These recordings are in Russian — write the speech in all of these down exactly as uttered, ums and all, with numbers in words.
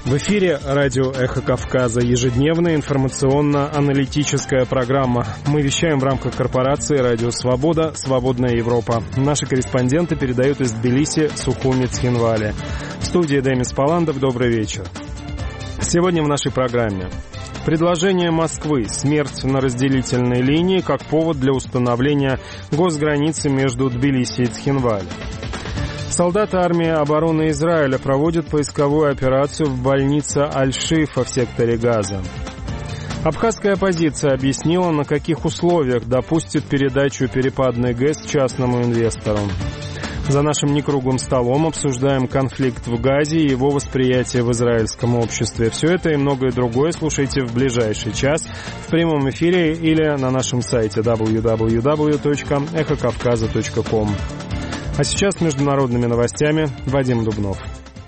В эфире радио «Эхо Кавказа», ежедневная информационно-аналитическая программа. Мы вещаем в рамках корпорации «Радио Свобода. Свободная Европа». Наши корреспонденты передают из Тбилиси, Сухуми, Цхинвали. В студии Демис Паландов. Добрый вечер. Сегодня в нашей программе. Предложение Москвы «Смерть на разделительной линии» как повод для установления госграницы между Тбилиси и Цхинвали. Солдаты армии обороны Израиля проводят поисковую операцию в больнице Аль-Шифа в секторе Газа. Абхазская оппозиция объяснила, на каких условиях допустит передачу перепадной ГЭС частному инвестору. За нашим некруглым столом обсуждаем конфликт в Газе и его восприятие в израильском обществе. Все это и многое другое слушайте в ближайший час в прямом эфире или на нашем сайте дабл ю дабл ю дабл ю точка эхо кавказа точка ком. А сейчас с международными новостями Вадим Дубнов.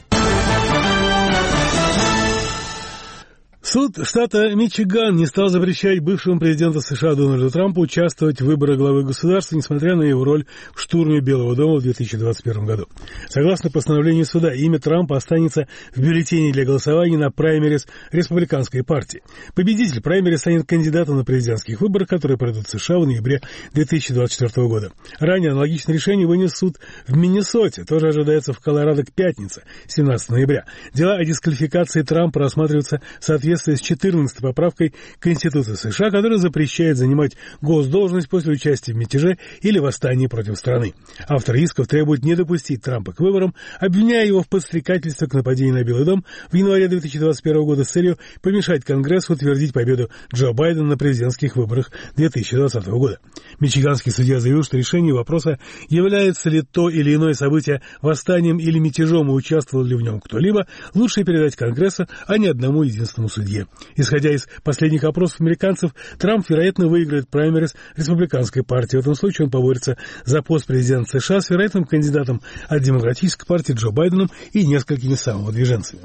Суд штата Мичиган не стал запрещать бывшему президенту США Дональду Трампу участвовать в выборах главы государства, несмотря на его роль в штурме Белого дома в две тысячи двадцать первом году. Согласно постановлению суда, имя Трампа останется в бюллетене для голосования на праймерис республиканской партии. Победитель праймерис станет кандидатом на президентских выборах, которые пройдут в США в ноябре две тысячи двадцать четвёртого года. Ранее аналогичное решение вынес суд в Миннесоте, тоже ожидается в Колорадо к пятнице, семнадцатого ноября. Дела о дисквалификации Трампа рассматриваются в соответствии с четырнадцатой поправкой Конституции США, которая запрещает занимать госдолжность после участия в мятеже или восстании против страны. Автор исков требует не допустить Трампа к выборам, обвиняя его в подстрекательстве к нападению на Белый дом в январе две тысячи двадцать первого года с целью помешать Конгрессу утвердить победу Джо Байдена на президентских выборах две тысячи двадцатого года. Мичиганский судья заявил, что решение вопроса, является ли то или иное событие восстанием или мятежом и участвовал ли в нем кто-либо, лучше передать Конгрессу, а не одному единственному судье. Исходя из последних опросов американцев, Трамп, вероятно, выиграет праймерис республиканской партии. В этом случае он поборется за пост президента США с вероятным кандидатом от демократической партии Джо Байденом и несколькими самовыдвиженцами.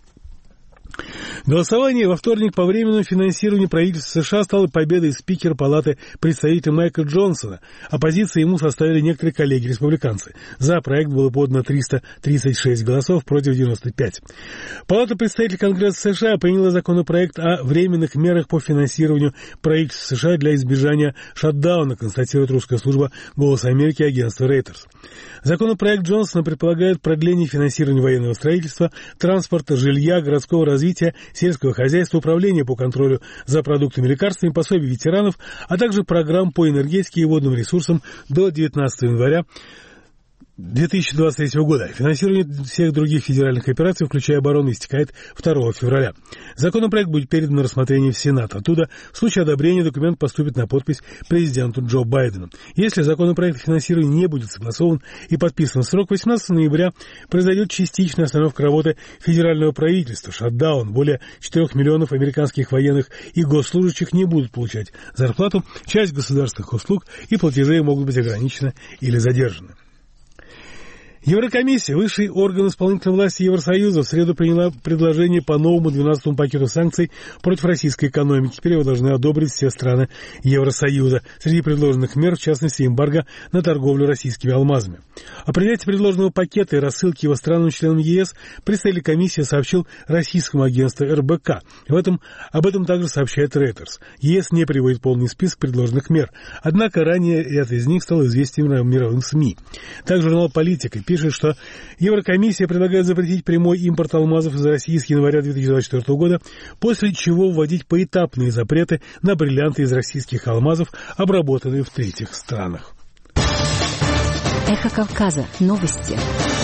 Голосование во вторник по временному финансированию правительства США стало победой спикера Палаты представителей Майка Джонсона. Оппозиции ему составили некоторые коллеги-республиканцы. За проект было подано триста тридцать шесть голосов против девяноста пяти. Палата представителей Конгресса США приняла законопроект о временных мерах по финансированию правительства США для избежания шатдауна, констатирует русская служба «Голос Америки» и агентство Reuters. Законопроект Джонсона предполагает продление финансирования военного строительства, транспорта, жилья, городского развития, сельского хозяйства, управления по контролю за продуктами и лекарствами, пособий ветеранов, а также программ по энергетике и водным ресурсам до девятнадцатого января две тысячи двадцать третьего года. Финансирование всех других федеральных операций, включая оборону, истекает второго февраля. Законопроект будет передан на рассмотрение в Сенат. Оттуда, в случае одобрения, документ поступит на подпись президенту Джо Байдену. Если законопроект финансирования не будет согласован и подписан в срок, восемнадцатого ноября произойдет частичная остановка работы федерального правительства, шатдаун. Более четырех миллионов американских военных и госслужащих не будут получать зарплату, часть государственных услуг и платежей могут быть ограничены или задержаны. Еврокомиссия, высший орган исполнительной власти Евросоюза, в среду приняла предложение по новому двенадцатому пакету санкций против российской экономики. Теперь его должны одобрить все страны Евросоюза. Среди предложенных мер, в частности, эмбарго на торговлю российскими алмазами. О принятии предложенного пакета и рассылке его странам-членам ЕС представитель комиссии сообщил российскому агентству эр бэ ка. В этом, об этом также сообщает Reuters. ЕС не приводит полный список предложенных мер. Однако ранее ряд из них стал известен мировым СМИ. Также журнал «Политика» пишет, пишет, что Еврокомиссия предлагает запретить прямой импорт алмазов из России с января две тысячи двадцать четвёртого года, после чего вводить поэтапные запреты на бриллианты из российских алмазов, обработанные в третьих странах. Эхо Кавказа. Новости.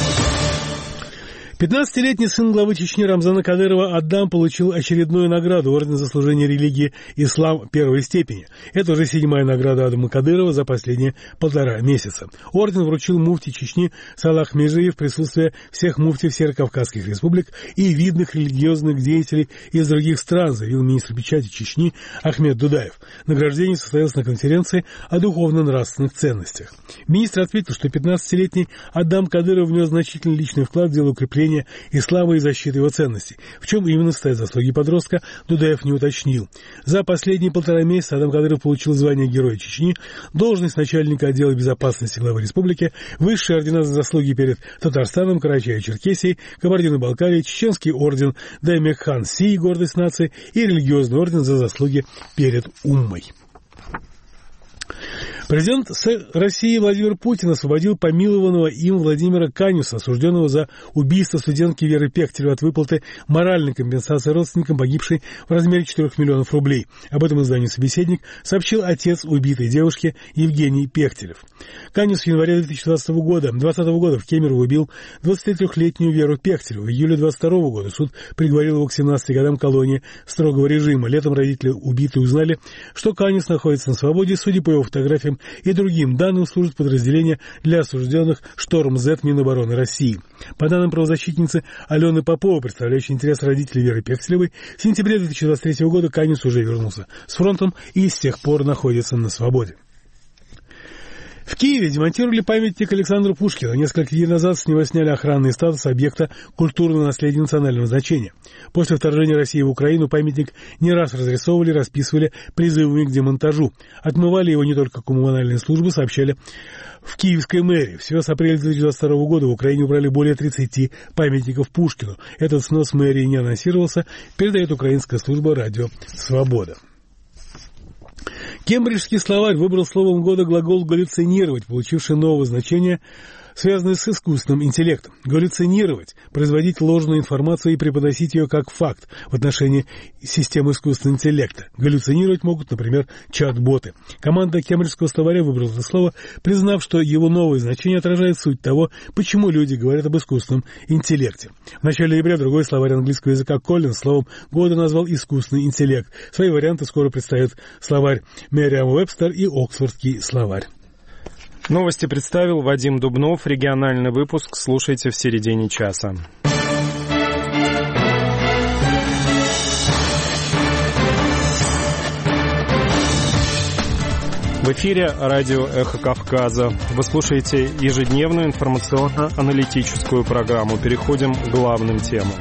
пятнадцатилетний сын главы Чечни Рамзана Кадырова Адам получил очередную награду орден за служение религии ислам первой степени. Это уже седьмая награда Адама Кадырова за последние полтора месяца. Орден вручил муфти Чечни Салах Межи в присутствии всех муфтиев северокавказских республик и видных религиозных деятелей из других стран, заявил министр печати Чечни Ахмед Дудаев. Награждение состоялось на конференции о духовно-нравственных ценностях. Министр отметил, что пятнадцатилетний Адам Кадыров внес значительный личный вклад в дело укрепления становления ислама и защиты его ценностей. В чем именно стоят заслуги подростка, Дудаев не уточнил. За последние полтора месяца Адам Кадыров получил звание Героя Чечни, должность начальника отдела безопасности главы республики, высшие ордена за заслуги перед Татарстаном, Карачаево-Черкесией, Кабардино-Балкарией, Чеченский орден Даймек-хан-Си, гордость нации, и религиозный орден за заслуги перед уммой. Президент России Владимир Путин освободил помилованного им Владимира Канюса, осужденного за убийство студентки Веры Пехтелевой, от выплаты моральной компенсации родственникам погибшей в размере четырех миллионов рублей. Об этом изданию «Собеседник» сообщил отец убитой девушки Евгений Пехтелев. Канюс в январе две тысячи двадцатого года, двадцатого года в Кемерово убил двадцатитрёхлетнюю Веру Пехтелеву. В июле двадцать второго года суд приговорил его к семнадцати годам колонии строгого режима. Летом родители убитой узнали, что Канюс находится на свободе. Судя по его фотографиям и другим данным, служит подразделение для осужденных «Шторм-Зет» Минобороны России. По данным правозащитницы Алены Поповой, представляющей интерес родителей Веры Пехтелевой, в сентябре две тысячи двадцать третьего года Канюс уже вернулся с фронтом и с тех пор находится на свободе. В Киеве демонтировали памятник Александру Пушкину. Несколько дней назад с него сняли охранный статус объекта культурного наследия национального значения. После вторжения России в Украину памятник не раз разрисовывали, расписывали призывами к демонтажу. Отмывали его не только коммунальные службы, сообщали в киевской мэрии. Всего с апреля две тысячи двадцать второго года в Украине убрали более тридцати памятников Пушкину. Этот снос мэрии не анонсировался, передает украинская служба «Радио Свобода». Кембриджский словарь выбрал словом года глагол «галлюцинировать», получивший новое значение, связанное с искусственным интеллектом. Галлюцинировать – производить ложную информацию и преподносить ее как факт в отношении системы искусственного интеллекта. Галлюцинировать могут, например, чат-боты. Команда Кембриджского словаря выбрала это слово, признав, что его новое значение отражает суть того, почему люди говорят об искусственном интеллекте. В начале ноября другой словарь английского языка Коллинз словом года назвал искусственный интеллект. Свои варианты скоро представят словарь Мерриам-Вебстер и Оксфордский словарь. Новости представил Вадим Дубнов. Региональный выпуск слушайте в середине часа. В эфире радио «Эхо Кавказа». Вы слушаете ежедневную информационно-аналитическую программу. Переходим к главным темам.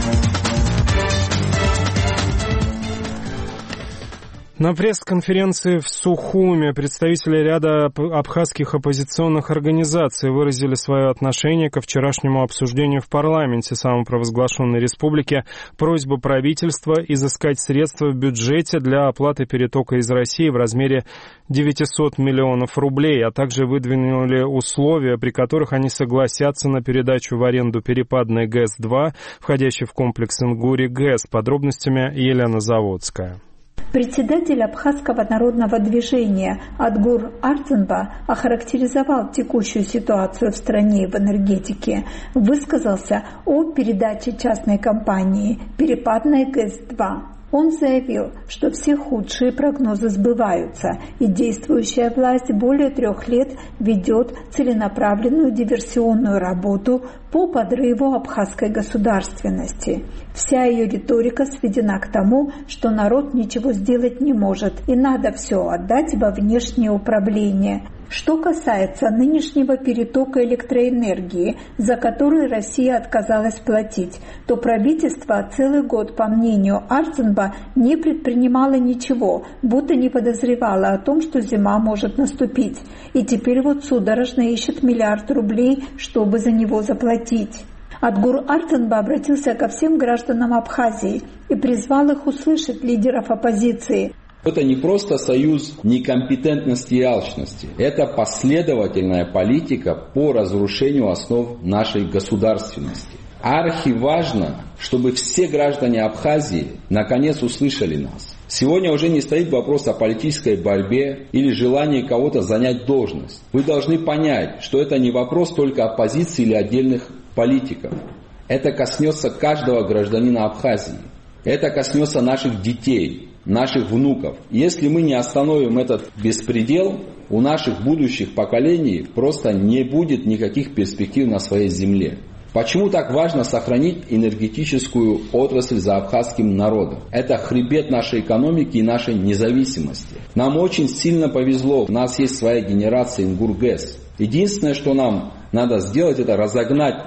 На пресс-конференции в Сухуме представители ряда абхазских оппозиционных организаций выразили свое отношение ко вчерашнему обсуждению в парламенте самопровозглашенной республики просьбу правительства изыскать средства в бюджете для оплаты перетока из России в размере девятьсот миллионов рублей, а также выдвинули условия, при которых они согласятся на передачу в аренду перепадной ГЭС два, входящей в комплекс Ингури-ГЭС. Подробностями Елена Заводская. Председатель Абхазского народного движения Адгур Артенба охарактеризовал текущую ситуацию в стране в энергетике, высказался о передаче частной компании перепадной ГЭС два. Он заявил, что все худшие прогнозы сбываются, и действующая власть более трех лет ведет целенаправленную диверсионную работу по подрыву абхазской государственности. Вся ее риторика сведена к тому, что народ ничего сделать не может, и надо все отдать во внешнее управление. Что касается нынешнего перетока электроэнергии, за который Россия отказалась платить, то правительство целый год, по мнению Арценба, не предпринимало ничего, будто не подозревало о том, что зима может наступить. И теперь вот судорожно ищет миллиард рублей, чтобы за него заплатить. Адгур Артенба обратился ко всем гражданам Абхазии и призвал их услышать лидеров оппозиции. Это не просто союз некомпетентности и алчности. Это последовательная политика по разрушению основ нашей государственности. Архиважно, чтобы все граждане Абхазии наконец услышали нас. Сегодня уже не стоит вопрос о политической борьбе или желании кого-то занять должность. Вы должны понять, что это не вопрос только оппозиции или отдельных политиков. Это коснется каждого гражданина Абхазии. Это коснется наших детей, наших внуков. Если мы не остановим этот беспредел, у наших будущих поколений просто не будет никаких перспектив на своей земле. Почему так важно сохранить энергетическую отрасль за абхазским народом? Это хребет нашей экономики и нашей независимости. Нам очень сильно повезло, у нас есть своя генерация Ингур-ГЭС. Единственное, что нам надо сделать, это разогнать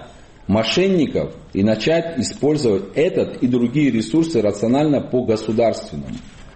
мошенников и начать использовать этот и другие ресурсы рационально по государственному.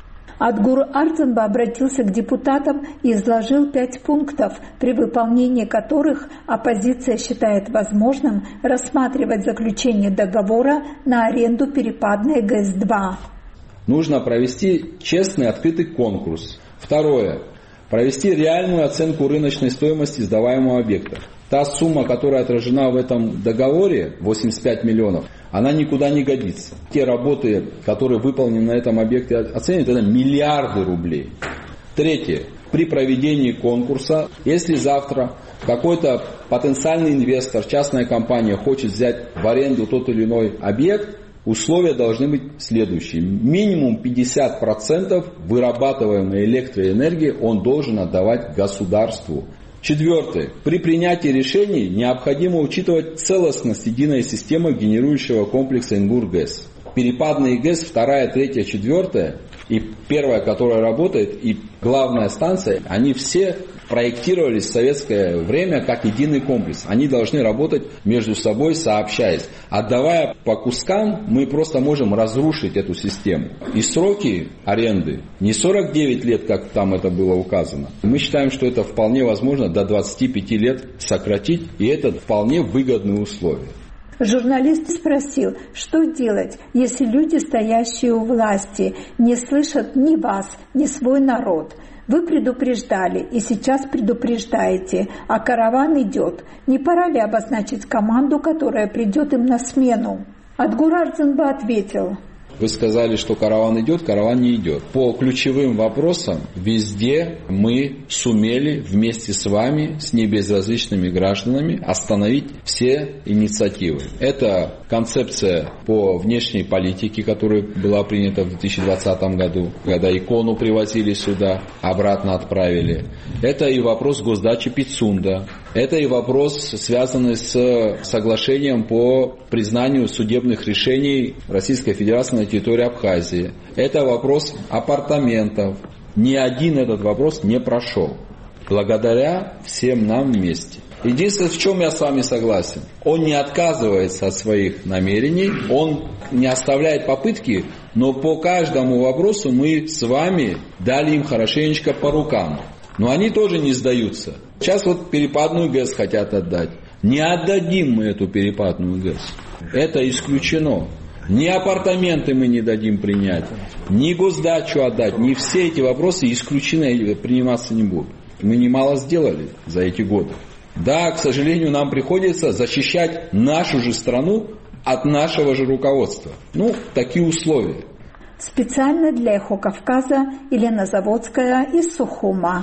Адгур Артенба обратился к депутатам и изложил пять пунктов, при выполнении которых оппозиция считает возможным рассматривать заключение договора на аренду перепадной ГЭС два. Нужно провести честный открытый конкурс. Второе. Провести реальную оценку рыночной стоимости сдаваемого объекта. Та сумма, которая отражена в этом договоре, восемьдесят пять миллионов, она никуда не годится. Те работы, которые выполнены на этом объекте, оценят, это миллиарды рублей. Третье. При проведении конкурса, если завтра какой-то потенциальный инвестор, частная компания хочет взять в аренду тот или иной объект, условия должны быть следующие. Минимум пятьдесят процентов вырабатываемой электроэнергии он должен отдавать государству. Четвертое. При принятии решений необходимо учитывать целостность единой системы генерирующего комплекса ИНГУР-ГЭС. Перепадные ГЭС, вторая, третья, четвертая и первая, которая работает, и главная станция, они все проектировались в советское время как единый комплекс. Они должны работать между собой, сообщаясь. Отдавая по кускам, мы просто можем разрушить эту систему. И сроки аренды не сорок девять лет, как там это было указано. Мы считаем, что это вполне возможно до двадцати пяти лет сократить, и это вполне выгодные условия. Журналист спросил, что делать, если люди, стоящие у власти, не слышат ни вас, ни свой народ. Вы предупреждали и сейчас предупреждаете, а караван идет. Не пора ли обозначить команду, которая придет им на смену? Адгур Артенба ответил. Вы сказали, что караван идет, караван не идет. По ключевым вопросам везде мы сумели вместе с вами, с небезразличными гражданами, остановить все инициативы. Это концепция по внешней политике, которая была принята в две тысячи двадцатом году, когда икону привозили сюда, обратно отправили. Это и вопрос госдачи Пицунда. Это и вопрос, связанный с соглашением по признанию судебных решений Российской Федерации на территории Абхазии. Это вопрос апартаментов. Ни один этот вопрос не прошел. Благодаря всем нам вместе. Единственное, в чем я с вами согласен, он не отказывается от своих намерений, он не оставляет попытки, но по каждому вопросу мы с вами дали им хорошенечко по рукам. Но они тоже не сдаются. Сейчас вот перепадную ГЭС хотят отдать. Не отдадим мы эту перепадную ГЭС. Это исключено. Ни апартаменты мы не дадим принять, ни госдачу отдать, ни все эти вопросы исключены, приниматься не будут. Мы немало сделали за эти годы. Да, к сожалению, нам приходится защищать нашу же страну от нашего же руководства. Ну, такие условия. Специально для «Эхо Кавказа» Елена Заводская из Сухума.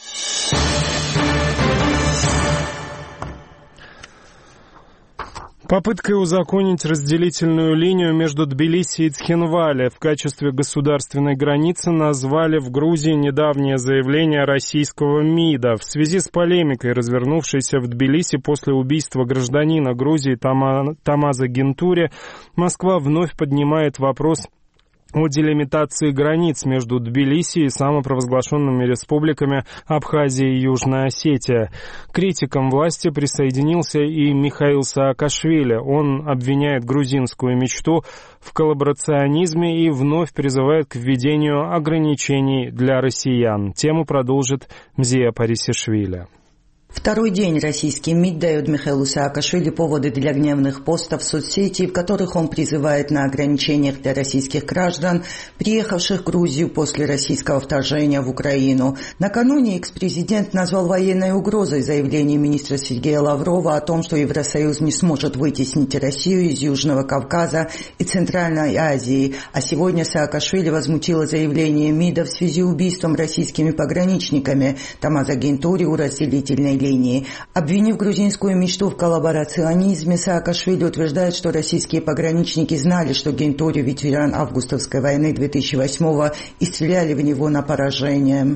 Попыткой узаконить разделительную линию между Тбилиси и Цхинвали в качестве государственной границы назвали в Грузии недавнее заявление российского МИДа. В связи с полемикой, развернувшейся в Тбилиси после убийства гражданина Грузии Тома... Томазо Гентури, Москва вновь поднимает вопрос о делимитации границ между Тбилиси и самопровозглашенными республиками Абхазия и Южная Осетия. К критикам власти присоединился и Михаил Саакашвили. Он обвиняет грузинскую мечту в коллаборационизме и вновь призывает к введению ограничений для россиян. Тему продолжит Мзия Парисишвили. Второй день российский МИД дает Михаилу Саакашвили поводы для гневных постов в соцсети, в которых он призывает на ограничениях для российских граждан, приехавших в Грузию после российского вторжения в Украину. Накануне экс-президент назвал военной угрозой заявление министра Сергея Лаврова о том, что Евросоюз не сможет вытеснить Россию из Южного Кавказа и Центральной Азии. А сегодня Саакашвили возмутила заявление МИДа в связи с убийством российскими пограничниками Томазо Гентури у разделительной линии. Обвинив грузинскую мечту в коллаборационизме, Саакашвили утверждает, что российские пограничники знали, что Гентури ветеран августовской войны две тысячи восьмого и стреляли в него на поражение.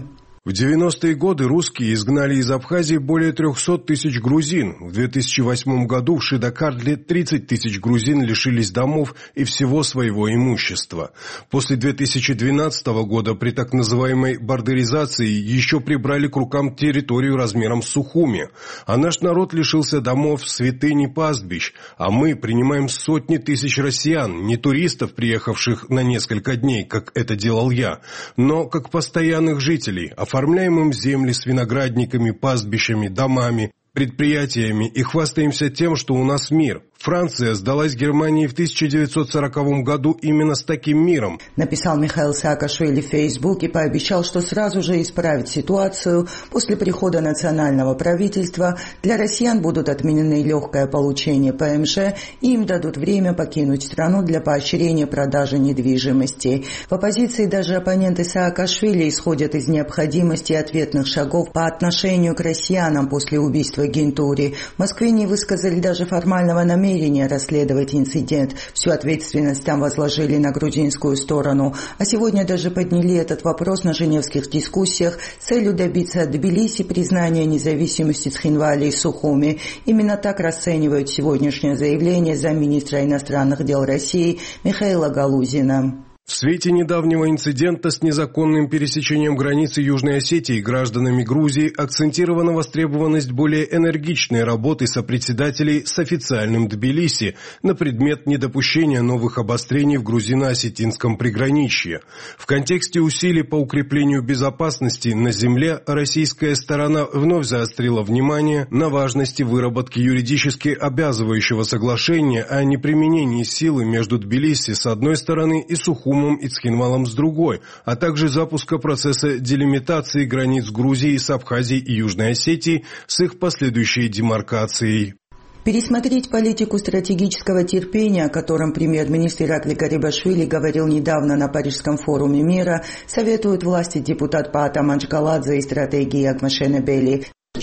В девяностые годы русские изгнали из Абхазии более трехсот тысяч грузин. В две тысячи восьмом году в Шидакардле тридцать тысяч грузин лишились домов и всего своего имущества. После две тысячи двенадцатого года при так называемой бардеризации еще прибрали к рукам территорию размером с Сухуми. А наш народ лишился домов, святынь и пастбищ. А мы принимаем сотни тысяч россиян, не туристов, приехавших на несколько дней, как это делал я, но как постоянных жителей, оформляем им земли с виноградниками, пастбищами, домами, предприятиями и хвастаемся тем, что у нас мир. Франция сдалась Германии в тысяча девятьсот сороковом году именно с таким миром. Написал Михаил Саакашвили в Facebook и пообещал, что сразу же исправит ситуацию. После прихода национального правительства для россиян будут отменены легкое получение ПМЖ и им дадут время покинуть страну для поощрения продажи недвижимости. В оппозиции даже оппоненты Саакашвили исходят из необходимости ответных шагов по отношению к россиянам после убийства Гентури. В Москве не высказали даже формального намерения расследовать инцидент. Всю ответственность там возложили на грузинскую сторону. А сегодня даже подняли этот вопрос на женевских дискуссиях с целью добиться от Тбилиси признания независимости Цхинвали и Сухуми. Именно так расценивают сегодняшнее заявление замминистра иностранных дел России Михаила Галузина. В свете недавнего инцидента с незаконным пересечением границы Южной Осетии гражданами Грузии акцентирована востребованность более энергичной работы сопредседателей с официальным Тбилиси на предмет недопущения новых обострений в грузино-осетинском приграничье. В контексте усилий по укреплению безопасности на земле российская сторона вновь заострила внимание на важности выработки юридически обязывающего соглашения о неприменении силы между Тбилиси с одной стороны и Сухумом и Цхинвалом с другой, а также запуска процесса делимитации границ Грузии с Абхазией и Южной Осетией с их последующей демаркацией. Пересмотреть политику стратегического терпения, о котором премьер-министр Иракли Гарибашвили говорил недавно на Парижском форуме мира, советуют власти депутат Паата Манчгаладзе и стратегии Агмашена Бели. В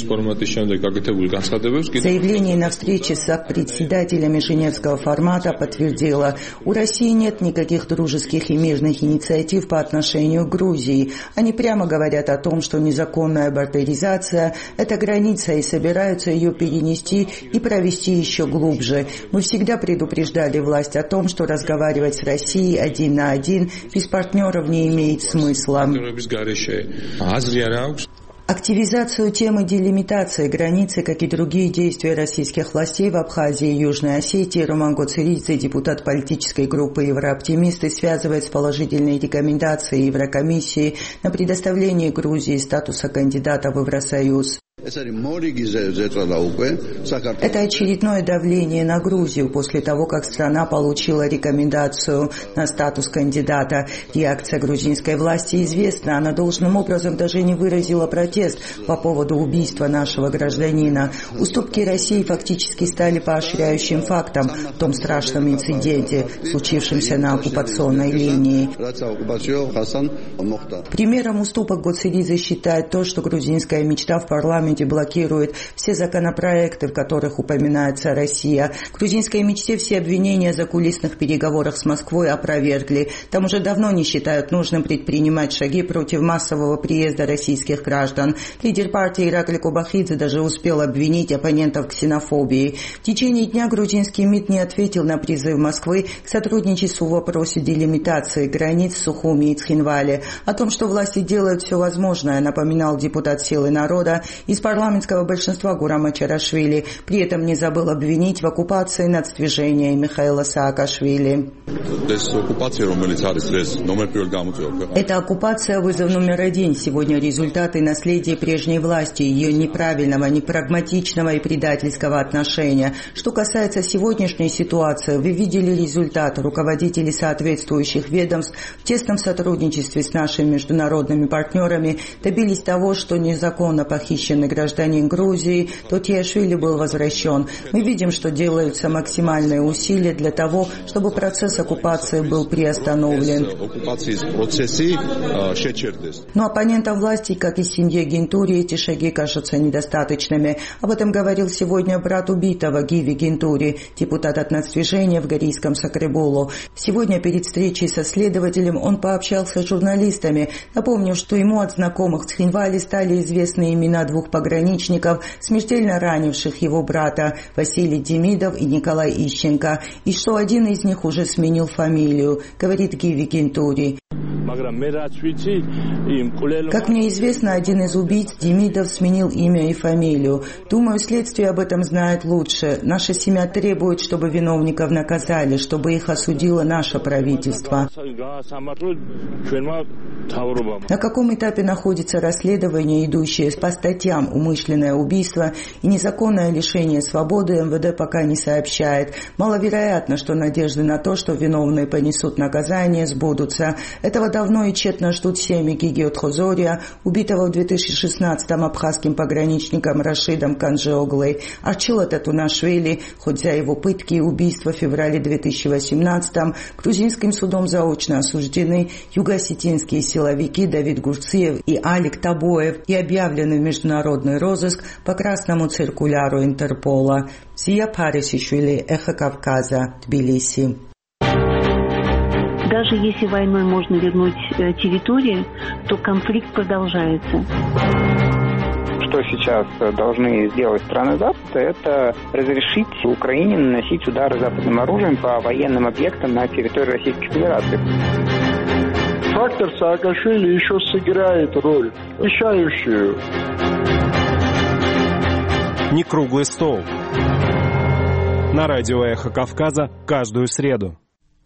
заявлении на встрече с председателями Женевского формата подтвердила, у России нет никаких дружеских и мирных инициатив по отношению к Грузии. Они прямо говорят о том, что незаконная бардеризация – это граница, и собираются ее перенести и провести еще глубже. Мы всегда предупреждали власть о том, что разговаривать с Россией один на один без партнеров не имеет смысла. Активизацию темы делимитации границы, как и другие действия российских властей в Абхазии и Южной Осетии, Роман Гоцеридзе, депутат политической группы «Еврооптимисты», связывает с положительной рекомендацией Еврокомиссии на предоставление Грузии статуса кандидата в Евросоюз. Это очередное давление на Грузию после того, как страна получила рекомендацию на статус кандидата. Реакция грузинской власти известна. Она должным образом даже не выразила протест по поводу убийства нашего гражданина. Уступки России фактически стали поощряющим фактом в том страшном инциденте, случившемся на оккупационной линии. Примером уступок Гоцеридзе считает то, что грузинская мечта в парламенте блокирует все законопроекты, в которых упоминается Россия. В грузинской мечте все обвинения о закулисных переговорах с Москвой опровергли. Там уже давно не считают нужным предпринимать шаги против массового приезда российских граждан. Лидер партии Иракли Кобахидзе даже успел обвинить оппонентов в ксенофобии. В течение дня грузинский МИД не ответил на призыв Москвы к сотрудничеству в вопросе делимитации границ в Сухуми и Цхинвале. О том, что власти делают все возможное, напоминал депутат «Силы народа» из парламентского большинства Гурам Ачарашвили. При этом не забыл обвинить в оккупации нацдвижения Михаила Саакашвили. Эта оккупация – вызов номер один. Сегодня результаты наследия прежней власти, ее неправильного, непрагматичного и предательского отношения. Что касается сегодняшней ситуации, вы видели результат. Руководители соответствующих ведомств в тесном сотрудничестве с нашими международными партнерами добились того, что незаконно похищенные почетный гражданин Грузии, Тотиашвили был возвращен. Мы видим, что делаются максимальные усилия для того, чтобы процесс оккупации был приостановлен. Но оппонентам власти, как и семье Гинтури, эти шаги кажутся недостаточными. Об этом говорил сегодня брат убитого Гиви Гинтури, депутат от нацдвижения в Горийском Сакребулу. Сегодня перед встречей со следователем он пообщался с журналистами, напомнив, что ему от знакомых в Цхинвале стали известны имена двух пограничников, смертельно ранивших его брата, Василий Демидов и Николай Ищенко, и что один из них уже сменил фамилию, говорит Гиви Гинтури. Как мне известно, один из убийц, Демидов, сменил имя и фамилию. Думаю, следствие об этом знает лучше. Наша семья требует, чтобы виновников наказали, чтобы их осудило наше правительство. На каком этапе находится расследование, идущее по статьям «Умышленное убийство» и «Незаконное лишение свободы», эм вэ дэ пока не сообщает. Маловероятно, что надежды на то, что виновные понесут наказание, сбудутся. Этого давно и тщетно ждут семьи Гиги Отхозория, убитого в две тысячи шестнадцатом абхазским пограничником Рашидом Канжеоглой, Арчила Татунашвили, хоть за его пытки и убийства в феврале две тысячи восемнадцатом грузинским судом заочно осуждены юго-осетинские силовики Давид Гурциев и Алик Табоев и объявлены в международный розыск по красному циркуляру Интерпола. Зия Парисишвили, Эхо Кавказа, Тбилиси. Даже если войной можно вернуть территории, то конфликт продолжается. Что сейчас должны сделать страны Запада, это разрешить Украине наносить удары западным оружием по военным объектам на территории Российской Федерации. Фактор Саакашвили еще сыграет роль, решающую. Не круглый стол. На радио «Эхо Кавказа» каждую среду.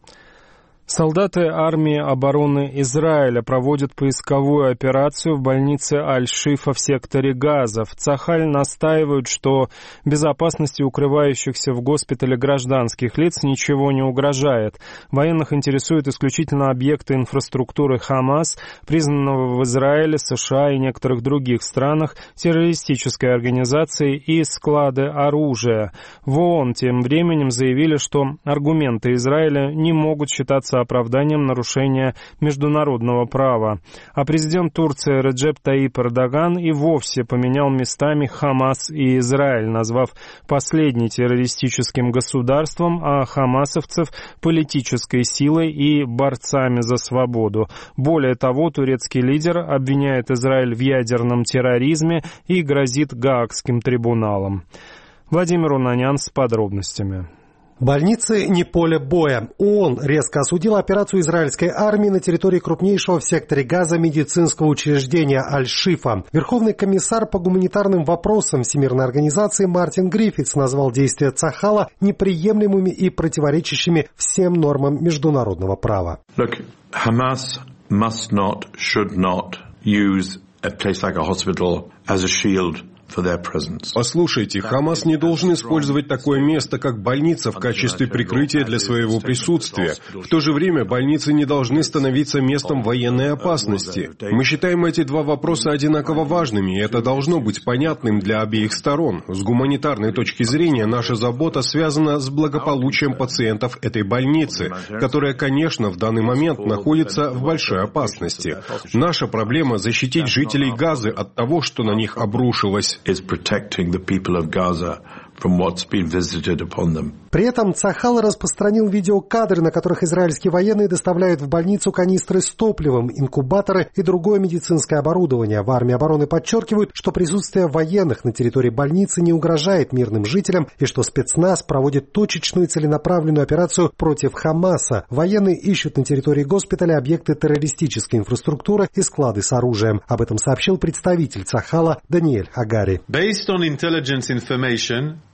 Солдаты армии обороны Израиля проводят поисковую операцию в больнице Аль-Шифа в секторе Газа. В Цахаль настаивают, что безопасности укрывающихся в госпитале гражданских лиц ничего не угрожает. Военных интересуют исключительно объекты инфраструктуры Хамас, признанного в Израиле, США и некоторых других странах террористической организацией, и склады оружия. В ООН тем временем заявили, что аргументы Израиля не могут считаться оправданием нарушения международного права. А президент Турции Реджеп Таyyip Эрдоган и вовсе поменял местами Хамас и Израиль, назвав последний террористическим государством, а хамасовцев политической силой и борцами за свободу. Более того, турецкий лидер обвиняет Израиль в ядерном терроризме и грозит Гаагским трибуналом. Владимир Унанян с подробностями. Больницы не поле боя. ООН резко осудила операцию израильской армии на территории крупнейшего в секторе Газа медицинского учреждения Аль-Шифа. Верховный комиссар по гуманитарным вопросам Всемирной организации Мартин Гриффитс назвал действия Цахала неприемлемыми и противоречащими всем нормам международного права. Look, Hamas must not, should not use a place like a hospital as a shield. Послушайте, Хамас не должен использовать такое место, как больница, в качестве прикрытия для своего присутствия. В то же время больницы не должны становиться местом военной опасности. Мы считаем эти два вопроса одинаково важными, и это должно быть понятным для обеих сторон. С гуманитарной точки зрения наша забота связана с благополучием пациентов этой больницы, которая, конечно, в данный момент находится в большой опасности. Наша проблема — защитить жителей Газы от того, что на них обрушилось. Is protecting the people of Gaza from what's been visited upon them. При этом Цахал распространил видеокадры, на которых израильские военные доставляют в больницу канистры с топливом, инкубаторы и другое медицинское оборудование. В армии обороны подчеркивают, что присутствие военных на территории больницы не угрожает мирным жителям и что спецназ проводит точечную целенаправленную операцию против Хамаса. Военные ищут на территории госпиталя объекты террористической инфраструктуры и склады с оружием. Об этом сообщил представитель Цахала Даниэль Агари. Based on intelligence information,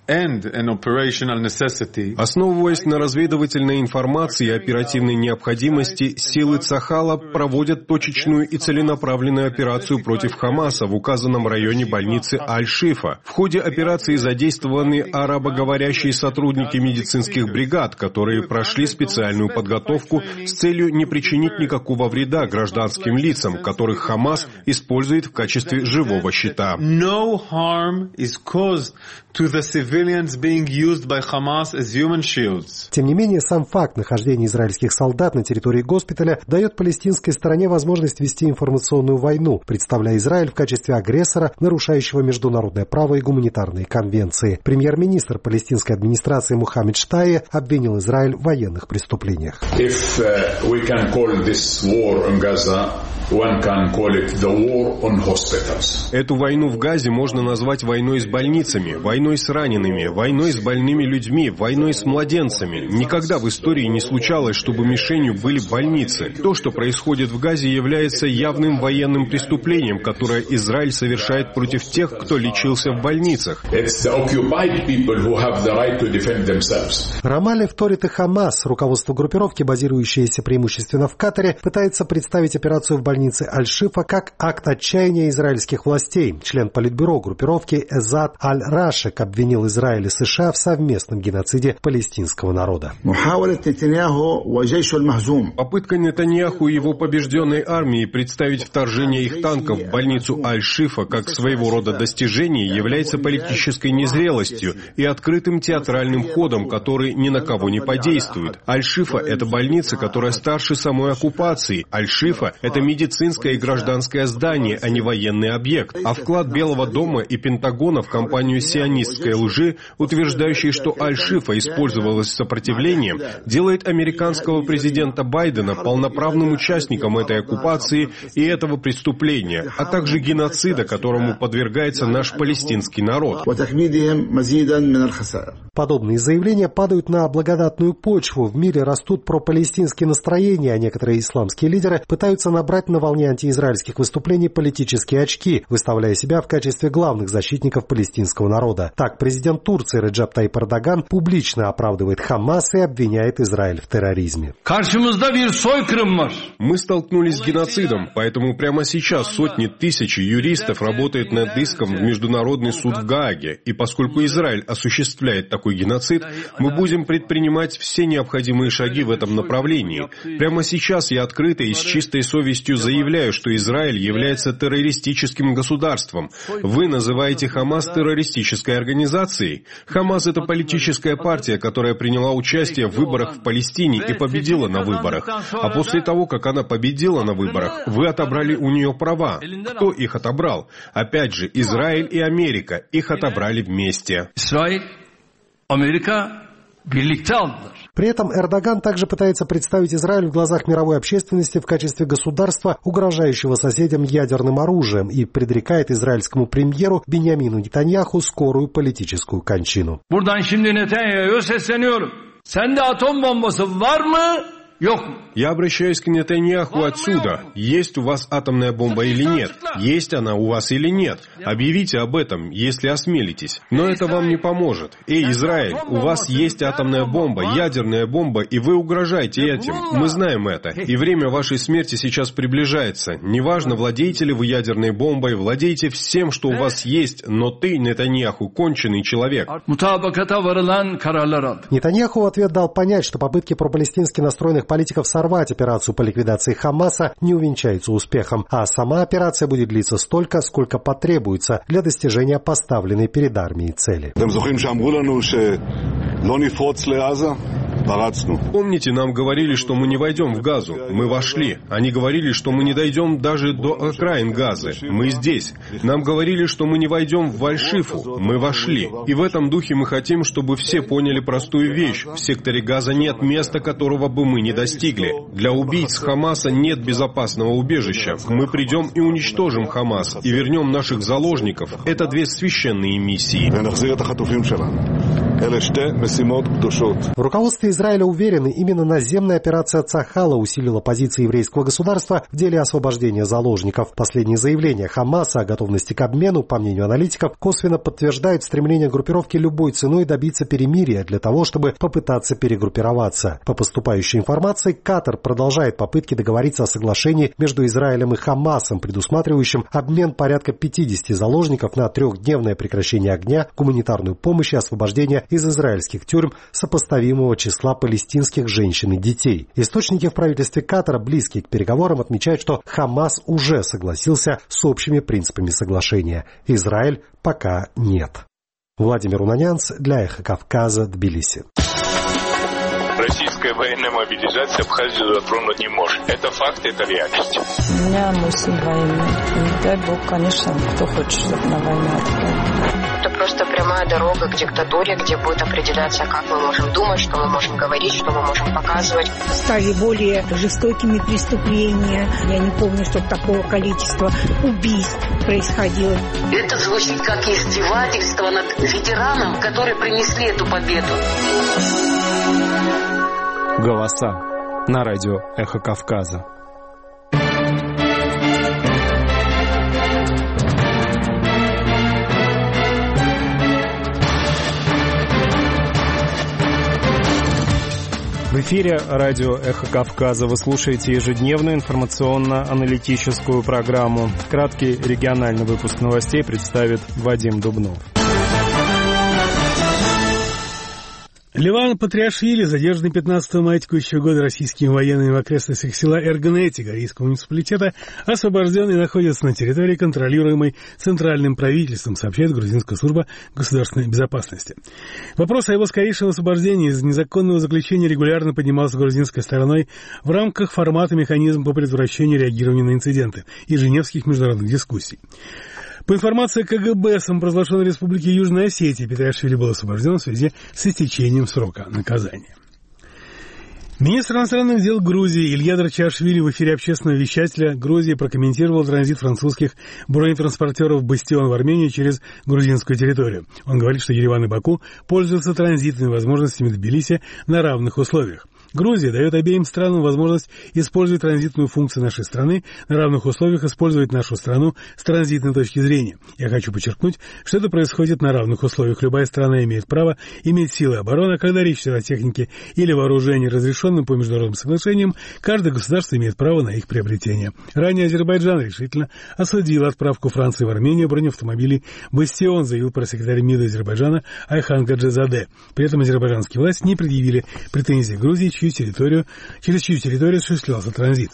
Основываясь на разведывательной информации и оперативной необходимости, силы Цахала проводят точечную и целенаправленную операцию против Хамаса в указанном районе больницы Аль-Шифа. В ходе операции задействованы арабоговорящие сотрудники медицинских бригад, которые прошли специальную подготовку с целью не причинить никакого вреда гражданским лицам, которых Хамас использует в качестве живого щита. No harm is caused to the civilians being used by Hamas as human shields. Тем не менее, сам факт нахождения израильских солдат на территории госпиталя дает палестинской стороне возможность вести информационную войну, представляя Израиль в качестве агрессора, нарушающего международное право и гуманитарные конвенции. Премьер-министр палестинской администрации Мухаммед Штайе обвинил Израиль в военных преступлениях. If uh, we can call this war in Gaza, one can call it the war on hospitals. Эту войну в Газе можно назвать войной с больницами, войной с ранеными, войной с больными людьми, войной с младенцами. Никогда в истории не случалось, чтобы мишенью были больницы. То, что происходит в Газе, является явным военным преступлением, которое Израиль совершает против тех, кто лечился в больницах. Рамалли вторит и Хамас. Руководство группировки, базирующееся преимущественно в Катаре, пытается представить операцию в больнице Аль-Шифа как акт отчаяния израильских властей. Член политбюро группировки Эзад Аль-Рашек обвинил Израиль и США в совместном геноциде палестинского народа. Попытка Нетаньяху и его побежденной армии представить вторжение их танков в больницу Аль-Шифа как своего рода достижение является политической незрелостью и открытым театральным ходом, который ни на кого не подействует. Аль-Шифа — это больница, которая старше самой оккупации. Аль-Шифа — это медицинское и гражданское здание, а не военный объект. А вклад Белого дома и Пентагона в кампанию сионистской лжи, утверждающей, что Аль-Шифа использовалась сопротивлением, делает американского президента Байдена полноправным участником этой оккупации и этого преступления, а также геноцида, которому подвергается наш палестинский народ. Подобные заявления падают на благодатную почву. В мире растут пропалестинские настроения, а некоторые исламские лидеры пытаются набрать на волне антиизраильских выступлений политические очки, выставляя себя в качестве главных защитников палестинского народа. Так, президент Турции Реджеп Тайип Эрдоган публично оправдывает Хамас и обвиняет Израиль в терроризме. Мы столкнулись с геноцидом, поэтому прямо сейчас сотни тысяч юристов работают над иском в Международный суд в Гааге, и поскольку Израиль осуществляет такой геноцид, мы будем предпринимать все необходимые шаги в этом направлении. Прямо сейчас я открыто и с чистой совестью заявляю, что Израиль является террористическим государством. Вы называете Хамас террористической организацией. Хамас — это политическая партия, которая приняла участие в выборах в Палестине и победила на выборах. А после того, как она победила на выборах, вы отобрали у нее права. Кто их отобрал? Опять же, Израиль и Америка. Их отобрали вместе. Израиль, Америка, birlikte aldılar. При этом Эрдоган также пытается представить Израиль в глазах мировой общественности в качестве государства, угрожающего соседям ядерным оружием, и предрекает израильскому премьеру Биньямину Нетаньяху скорую политическую кончину. Buradan şimdi Netanyahu'ya sesleniyorum. Sende atom bombası var mı? Я обращаюсь к Нетаньяху отсюда. Есть у вас атомная бомба или нет? Есть она у вас или нет? Объявите об этом, если осмелитесь. Но это вам не поможет. Эй, Израиль, у вас есть атомная бомба, ядерная бомба, и вы угрожаете этим. Мы знаем это. И время вашей смерти сейчас приближается. Неважно, владеете ли вы ядерной бомбой, владеете всем, что у вас есть, но ты, Нетаньяху, конченый человек. Нетаньяху в ответ дал понять, что попытки пропалестински настроенных политиков сорвать операцию по ликвидации Хамаса не увенчаются успехом, а сама операция будет длиться столько, сколько потребуется для достижения поставленной перед армией цели. Помните, нам говорили, что мы не войдем в Газу. Мы вошли. Они говорили, что мы не дойдем даже до окраин Газы. Мы здесь. Нам говорили, что мы не войдем в Аль-Шифу. Мы вошли. И в этом духе мы хотим, чтобы все поняли простую вещь. В секторе Газа нет места, которого бы мы не достигли. Для убийц Хамаса нет безопасного убежища. Мы придем и уничтожим Хамас, и вернем наших заложников. Это две священные миссии. В руководстве Израиля уверены, именно наземная операция Цахала усилила позиции еврейского государства в деле освобождения заложников. Последние заявления Хамаса о готовности к обмену, по мнению аналитиков, косвенно подтверждают стремление группировки любой ценой добиться перемирия для того, чтобы попытаться перегруппироваться. По поступающей информации, Катар продолжает попытки договориться о соглашении между Израилем и Хамасом, предусматривающим обмен порядка пятидесяти заложников на трехдневное прекращение огня, гуманитарную помощь и освобождение из израильских тюрем сопоставимого числа палестинских женщин и детей. Источники в правительстве Катара, близкие к переговорам, отмечают, что Хамас уже согласился с общими принципами соглашения. Израиль пока нет. Владимир Унанянц для Эхо Кавказа, Тбилиси. Российская военная мобилизация Абхазию затронуть не может. Это факт, это реальность. У меня мысль военная. И дай бог, конечно, кто хочет, чтобы на войну отправили. Это просто прямая дорога к диктатуре, где будет определяться, как мы можем думать, что мы можем говорить, что мы можем показывать. Стали более жестокими преступления. Я не помню, чтобы такого количества убийств происходило. Это звучит как издевательство над ветераном, которые принесли эту победу. Голоса на радио «Эхо Кавказа». В эфире радио «Эхо Кавказа». Вы слушаете ежедневную информационно-аналитическую программу. Краткий региональный выпуск новостей представит Вадим Дубнов. Леван Патриашвили, задержанный пятнадцатого мая текущего года российскими военными в окрестностях села Эргнети Корейского муниципалитета, освобожден и находится на территории, контролируемой центральным правительством, сообщает грузинская служба государственной безопасности. Вопрос о его скорейшем освобождении из незаконного заключения регулярно поднимался грузинской стороной в рамках формата механизма по предотвращению реагирования на инциденты и женевских международных дискуссий. По информации КГБ самопровозглашенной Республики Южная Осетия, Патриашвили был освобожден в связи с истечением срока наказания. Министр иностранных дел Грузии Илья Драчашвили в эфире общественного вещателя Грузии прокомментировал транзит французских бронетранспортеров «Бастион» в Армению через грузинскую территорию. Он говорит, что Ереван и Баку пользуются транзитными возможностями Тбилиси на равных условиях. Грузия дает обеим странам возможность использовать транзитную функцию нашей страны, на равных условиях использовать нашу страну с транзитной точки зрения. Я хочу подчеркнуть, что это происходит на равных условиях. Любая страна имеет право иметь силы обороны, когда речь идет о технике или вооружении, разрешенным по международным соглашениям, каждое государство имеет право на их приобретение. Ранее Азербайджан решительно осудил отправку Франции в Армению бронеавтомобилей «Бастион», заявил пресс-секретарь МИДа Азербайджана Айхан Гаджизаде. При этом азербайджанские власти не предъявили претензий Грузии, территорию, через чью территорию осуществлялся транзит.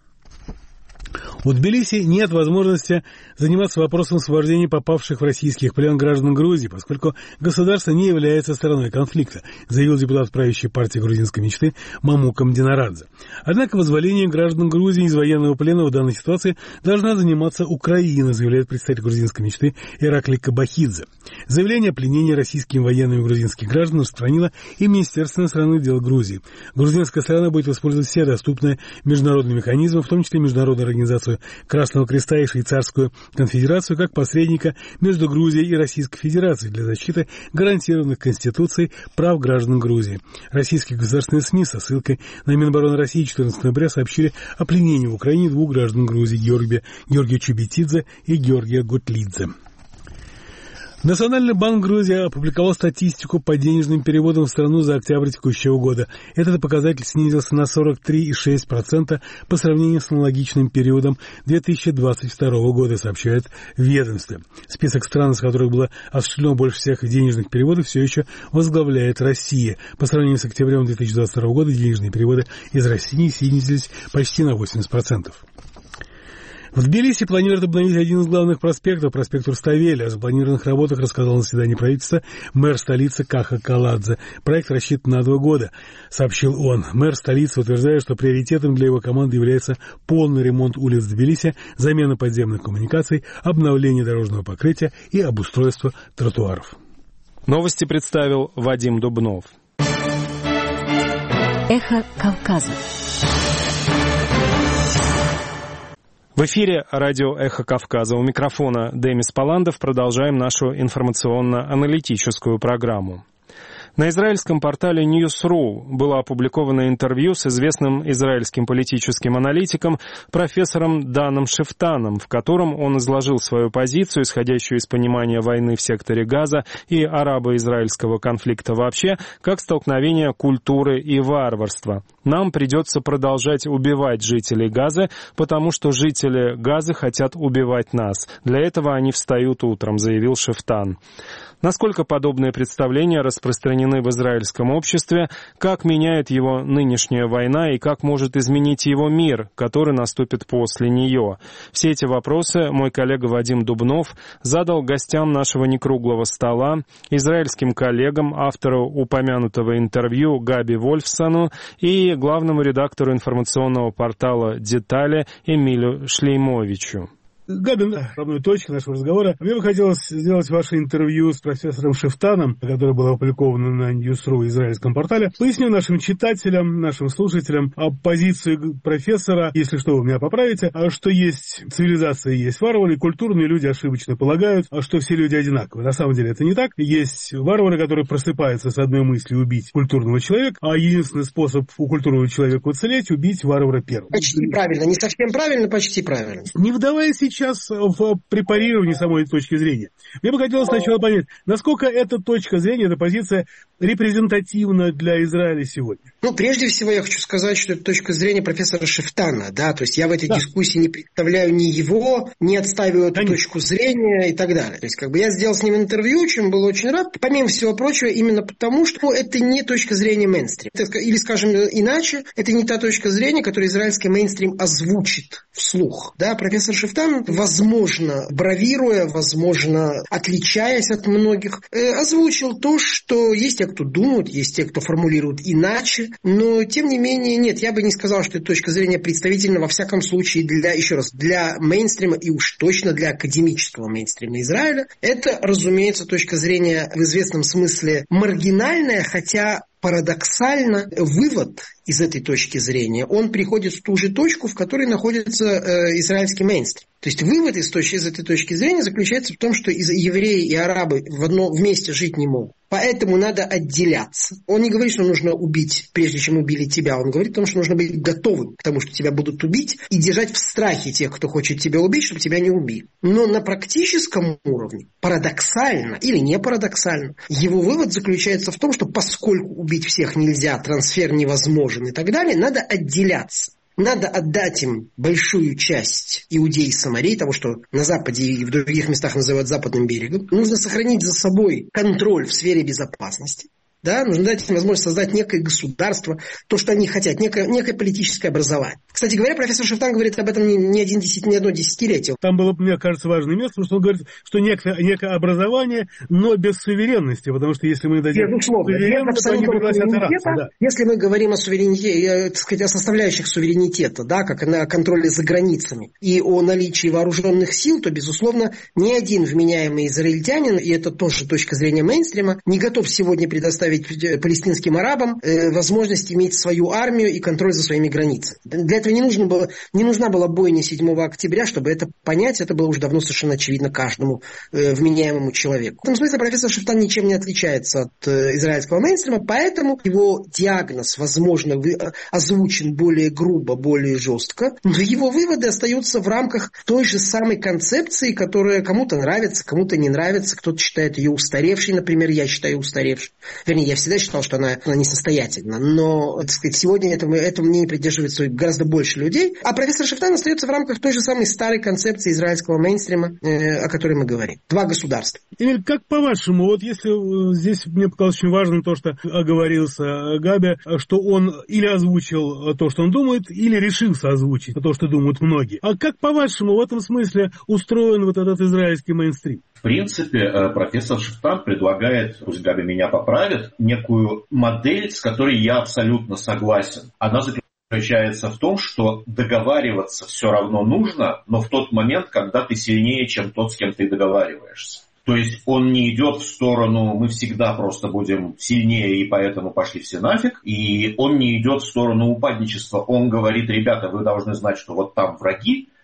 У Тбилиси нет возможности заниматься вопросом освобождения попавших в российский плен граждан Грузии, поскольку государство не является стороной конфликта, заявил депутат правящей партии грузинской мечты Мамукам Динарадзе. Однако вызволением граждан Грузии из военного плена в данной ситуации должна заниматься Украина, заявляет представитель грузинской мечты Иракли Кабахидзе. Заявление о пленении российскими военными грузинских граждан распространило и Министерство иностранных дел Грузии. Грузинская сторона будет использовать все доступные международные механизмы, в том числе Международную организацию Красного Креста и Швейцарскую конфедерацию, как посредника между Грузией и Российской Федерацией для защиты гарантированных Конституцией прав граждан Грузии. Российские государственные СМИ со ссылкой на Минобороны России четырнадцатого ноября сообщили о пленении в Украине двух граждан Грузии Георгия, Георгия Чубетидзе и Георгия Гутлидзе. Национальный банк Грузии опубликовал статистику по денежным переводам в страну за октябрь текущего года. Этот показатель снизился на сорок три целых шесть десятых процента по сравнению с аналогичным периодом две тысячи двадцать второго года, сообщает ведомство. Список стран, из которых было осуществлено больше всех денежных переводов, все еще возглавляет Россия. По сравнению с октябрем две тысячи двадцать второго года денежные переводы из России снизились почти на восемьдесят процентов. В Тбилиси планируют обновить один из главных проспектов, проспект Руставели. О запланированных работах рассказал на заседании правительства мэр столицы Каха Каладзе. Проект рассчитан на два года, сообщил он. Мэр столицы утверждает, что приоритетом для его команды является полный ремонт улиц Тбилиси, замена подземных коммуникаций, обновление дорожного покрытия и обустройство тротуаров. Новости представил Вадим Дубнов. Эхо Кавказа. В эфире радио «Эхо Кавказа». У микрофона Демис Паландов. Продолжаем нашу информационно-аналитическую программу. На израильском портале ньюс точка ру было опубликовано интервью с известным израильским политическим аналитиком профессором Даном Шифтаном, в котором он изложил свою позицию, исходящую из понимания войны в секторе Газа и арабо-израильского конфликта вообще, как столкновение культуры и варварства. «Нам придется продолжать убивать жителей Газы, потому что жители Газы хотят убивать нас. Для этого они встают утром», — заявил Шифтан. Насколько подобные представления распространены в израильском обществе, как меняет его нынешняя война и как может изменить его мир, который наступит после нее? Все эти вопросы мой коллега Вадим Дубнов задал гостям нашего некруглого стола, израильским коллегам, автору упомянутого интервью Габи Вольфсону и главному редактору информационного портала «Детали» Эмилю Шлеймовичу. Габи, ровной точки нашего разговора. Мне бы хотелось сделать ваше интервью с профессором Шифтаном, которое было опубликовано на ньюс точка ру израильском портале. Поясню нашим читателям, нашим слушателям позицию профессора, если что, вы меня поправите, что есть цивилизация, есть варвары, и культурные люди ошибочно полагают, что все люди одинаковые. На самом деле это не так. Есть варвары, которые просыпаются с одной мыслью убить культурного человека, а единственный способ у культурного человека уцелеть — убить варвара первого. Почти правильно. Не совсем правильно, почти правильно. Не вдаваясь сейчас в препарировании самой точки зрения. Мне бы хотелось сначала понять, насколько эта точка зрения, эта позиция репрезентативна для Израиля сегодня. Ну, прежде всего, я хочу сказать, что это точка зрения профессора Шифтана, да, то есть я в этой да. дискуссии не представляю ни его, не отстаиваю эту Конечно. точку зрения и так далее. То есть, как бы я сделал с ним интервью, чем был очень рад, помимо всего прочего, именно потому, что это не точка зрения мейнстрим. Или, скажем иначе, это не та точка зрения, которую израильский мейнстрим озвучит вслух. Да, профессор Шифтан, возможно, бравируя, возможно, отличаясь от многих, э, озвучил то, что есть те, кто думают, есть те, кто формулирует иначе, но, тем не менее, нет, я бы не сказал, что эта точка зрения представительна, во всяком случае, для, еще раз, для мейнстрима и уж точно для академического мейнстрима Израиля. Это, разумеется, точка зрения в известном смысле маргинальная, хотя парадоксально, вывод из этой точки зрения, он приходит в ту же точку, в которой находится э, израильский мейнстрим. То есть вывод из, точки, из этой точки зрения заключается в том, что евреи и арабы в одно, вместе жить не могут. Поэтому надо отделяться. Он не говорит, что нужно убить, прежде чем убили тебя. Он говорит о том, что нужно быть готовым к тому, что тебя будут убить, и держать в страхе тех, кто хочет тебя убить, чтобы тебя не убили. Но на практическом уровне, парадоксально или не парадоксально, его вывод заключается в том, что поскольку убить всех нельзя, трансфер невозможен и так далее, надо отделяться. Надо отдать им большую часть Иудеи и Самарии, того, что на Западе и в других местах называют Западным берегом. Нужно сохранить за собой контроль в сфере безопасности. Да, нужно дать им возможность создать некое государство, то, что они хотят, некое, некое политическое образование. Кстати говоря, профессор Шифтан говорит об этом не, не, один, не одно десятилетие. Там было, мне кажется, важное место, потому что он говорит, что некое, некое образование, но без суверенности, потому что если мы дадим суверенность, то они пригласят арабцев. Да. Если мы говорим о суверенитете, так сказать, о составляющих суверенитета, да, как о контроле за границами и о наличии вооруженных сил, то, безусловно, ни один вменяемый израильтянин, и это тоже точка зрения мейнстрима, не готов сегодня предоставить палестинским арабам э, возможность иметь свою армию и контроль за своими границами. Для этого не, нужно было, не нужна была бойня седьмого октября, чтобы это понять. Это было уже давно совершенно очевидно каждому э, вменяемому человеку. В этом смысле профессор Шифтан ничем не отличается от э, израильского мейнстрима, поэтому его диагноз, возможно, вы, э, озвучен более грубо, более жестко, но его выводы остаются в рамках той же самой концепции, которая кому-то нравится, кому-то не нравится, кто-то считает ее устаревшей, например, я считаю устаревшей. Вернее, я всегда считал, что она, она несостоятельна, но, так сказать, сегодня этому, этому мнению придерживается гораздо больше людей. А профессор Шифтан остается в рамках той же самой старой концепции израильского мейнстрима, э, о которой мы говорим. Два государства. Эмиль, как по-вашему, вот если здесь мне показалось очень важным то, что оговорился Габи, что он или озвучил то, что он думает, или решился озвучить то, что думают многие. А как по-вашему в этом смысле устроен вот этот израильский мейнстрим? В принципе, профессор Шифтан предлагает, пусть Габи меня поправит, некую модель, с которой я абсолютно согласен. Она заключается в том, что договариваться все равно нужно, но в тот момент, когда ты сильнее, чем тот, с кем ты договариваешься. То есть он не идет в сторону «мы всегда просто будем сильнее, и поэтому пошли все нафиг», и он не идет в сторону упадничества. Он говорит: ребята, вы должны знать, что вот там враги,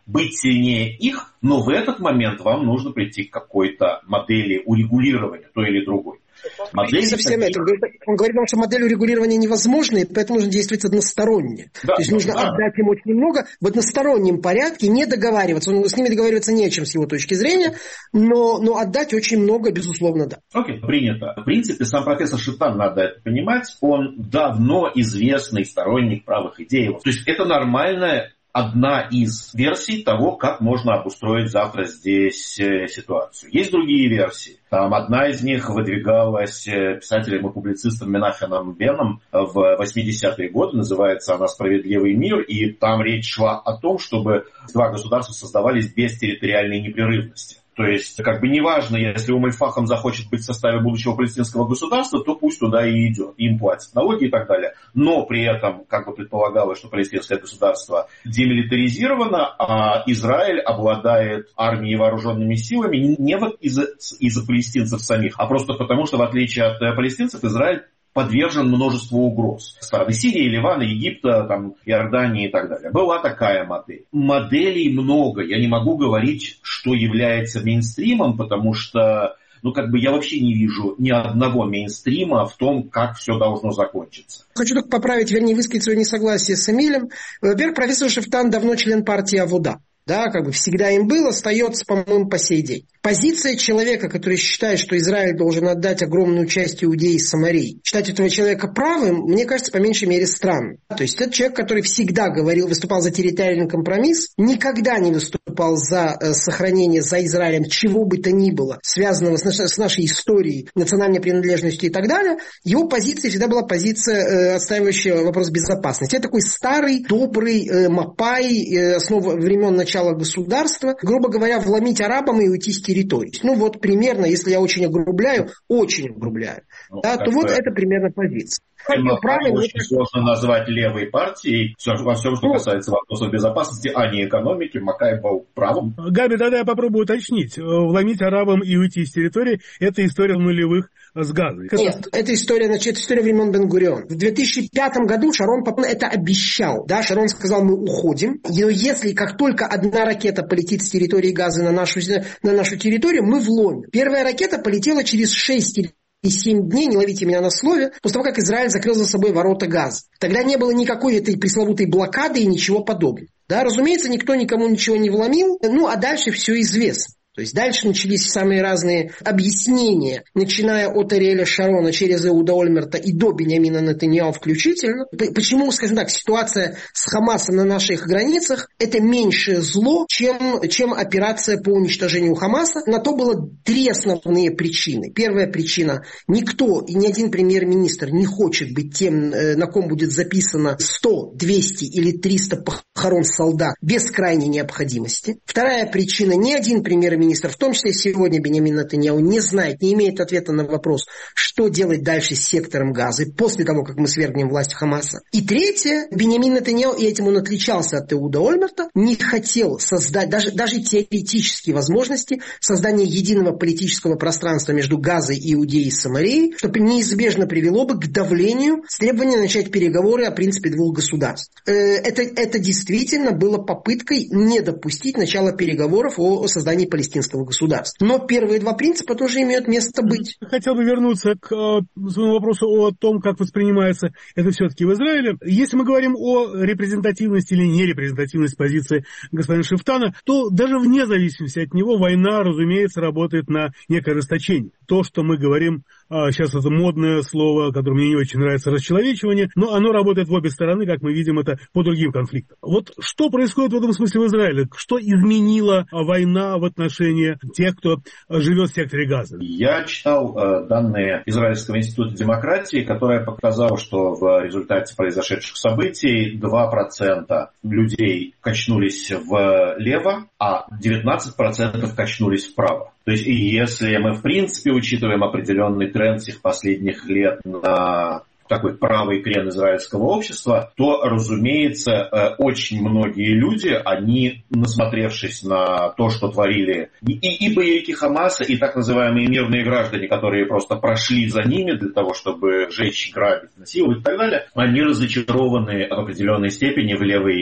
быть сильнее их, но в этот момент вам нужно прийти к какой-то модели урегулирования той или другой. Модель совсем это. Он говорит, что модель урегулирования невозможна, и поэтому нужно действовать односторонне. Да, То есть нужно да. отдать им очень много в одностороннем порядке, не договариваться. С ними договариваться не о чем с его точки зрения, но, но отдать очень много, безусловно, да. Окей, принято. В принципе, сам профессор Шифтан, надо это понимать, он давно известный сторонник правых идей. То есть это нормальная одна из версий того, как можно обустроить завтра здесь ситуацию. Есть другие версии. Там одна из них выдвигалась писателем и публицистом Менахемом Беном в восьмидесятые годы. Называется она «Справедливый мир». И там речь шла о том, чтобы два государства создавались без территориальной непрерывности. То есть, как бы неважно, если Ум-эль-Фахам захочет быть в составе будущего палестинского государства, то пусть туда и идет. Им платят налоги и так далее. Но при этом, как бы предполагалось, что палестинское государство демилитаризировано, а Израиль обладает армией и вооруженными силами не вот из-за, из-за палестинцев самих, а просто потому, что в отличие от палестинцев, Израиль подвержен множеству угроз. Страны Сирии, Ливана, Египта, там, Иордании и так далее. Была такая модель. Моделей много. Я не могу говорить, что является мейнстримом, потому что ну, как бы я вообще не вижу ни одного мейнстрима в том, как все должно закончиться. Хочу только поправить, вернее, высказать свое несогласие с Эмилем. Во-первых, профессор Шифтан давно член партии Авода. Да, как бы всегда им был, остается, по-моему, по сей день. Позиция человека, который считает, что Израиль должен отдать огромную часть Иудеи и Самарии, считать этого человека правым, мне кажется, по меньшей мере странно. То есть это человек, который всегда говорил, выступал за территориальный компромисс, никогда не выступал за э, сохранение за Израилем чего бы то ни было, связанного с, наш, с нашей историей, национальной принадлежностью и так далее. Его позиция всегда была позиция, э, отстаивающая вопрос безопасности. Это такой старый, добрый э, мапай, э, основа времен начала государства, грубо говоря, вломить арабам и уйти с территории. Ну вот примерно, если я очень огрубляю, очень огрубляю, ну, да, то вот это примерно позиция. Правильно, очень сложно назвать левой партией во всем, что касается вопросов безопасности, а не экономики. Макаев был правым. Габи, тогда я попробую уточнить. Вломить арабам и уйти с территории – это история нулевых с Газой. Нет, это история, значит, это история времен Бен-Гурион. В две тысячи пятом году Шарон это обещал. Да, Шарон сказал, мы уходим. Но если как только одна ракета полетит с территории Газы на нашу, на нашу территорию, мы вломим. Первая ракета полетела через шесть и семь дней, не ловите меня на слове, после того, как Израиль закрыл за собой ворота Газы. Тогда не было никакой этой пресловутой блокады и ничего подобного. Да, разумеется, никто никому ничего не вломил, ну а дальше все известно. То есть дальше начались самые разные объяснения, начиная от Ариэля Шарона через Эуда Ольмерта и до Биньямина Нетаньяху включительно. Почему, скажем так, ситуация с Хамасом на наших границах – это меньшее зло, чем, чем операция по уничтожению Хамаса. На то было три основные причины. Первая причина – никто и ни один премьер-министр не хочет быть тем, на ком будет записано сто, двести или триста похорон солдат без крайней необходимости. Вторая причина – ни один премьер-министр, в том числе сегодня Биньямин Нетаньяху, не знает, не имеет ответа на вопрос, что делать дальше с сектором Газы после того, как мы свергнем власть Хамаса. И третье, Биньямин Нетаньяху, и этим он отличался от Эуда Ольмерта, не хотел создать даже, даже теоретические возможности создания единого политического пространства между Газой, Иудеей и Самарией, что неизбежно привело бы к давлению с требованием начать переговоры о принципе двух государств. Это, это действительно было попыткой не допустить начала переговоров о, о создании палестинского государства. Но первые два принципа тоже имеют место быть. Хотел бы вернуться к э, своему вопросу о том, как воспринимается это все-таки в Израиле. Если мы говорим о репрезентативности или нерепрезентативности позиции господина Шифтана, то даже вне зависимости от него война, разумеется, работает на некое расточение. То, что мы говорим, э, сейчас это модное слово, которое мне не очень нравится, расчеловечивание, но оно работает в обе стороны, как мы видим это по другим конфликтам. Вот что происходит в этом смысле в Израиле? Что изменила война в отношении тех, кто живет в секторе Газа? Я читал э, данные Израильского института демократии, которое показало, что в результате произошедших событий два процента людей качнулись влево, а девятнадцать процентов качнулись вправо. То есть, и если мы, в принципе, учитываем определенный тренд всех последних лет на такой правый крен израильского общества, то, разумеется, очень многие люди, они, насмотревшись на то, что творили и, и боевики Хамаса, и так называемые мирные граждане, которые просто прошли за ними для того, чтобы жечь, грабить, насиловать и так далее, они разочарованы в определенной степени в левые идеи.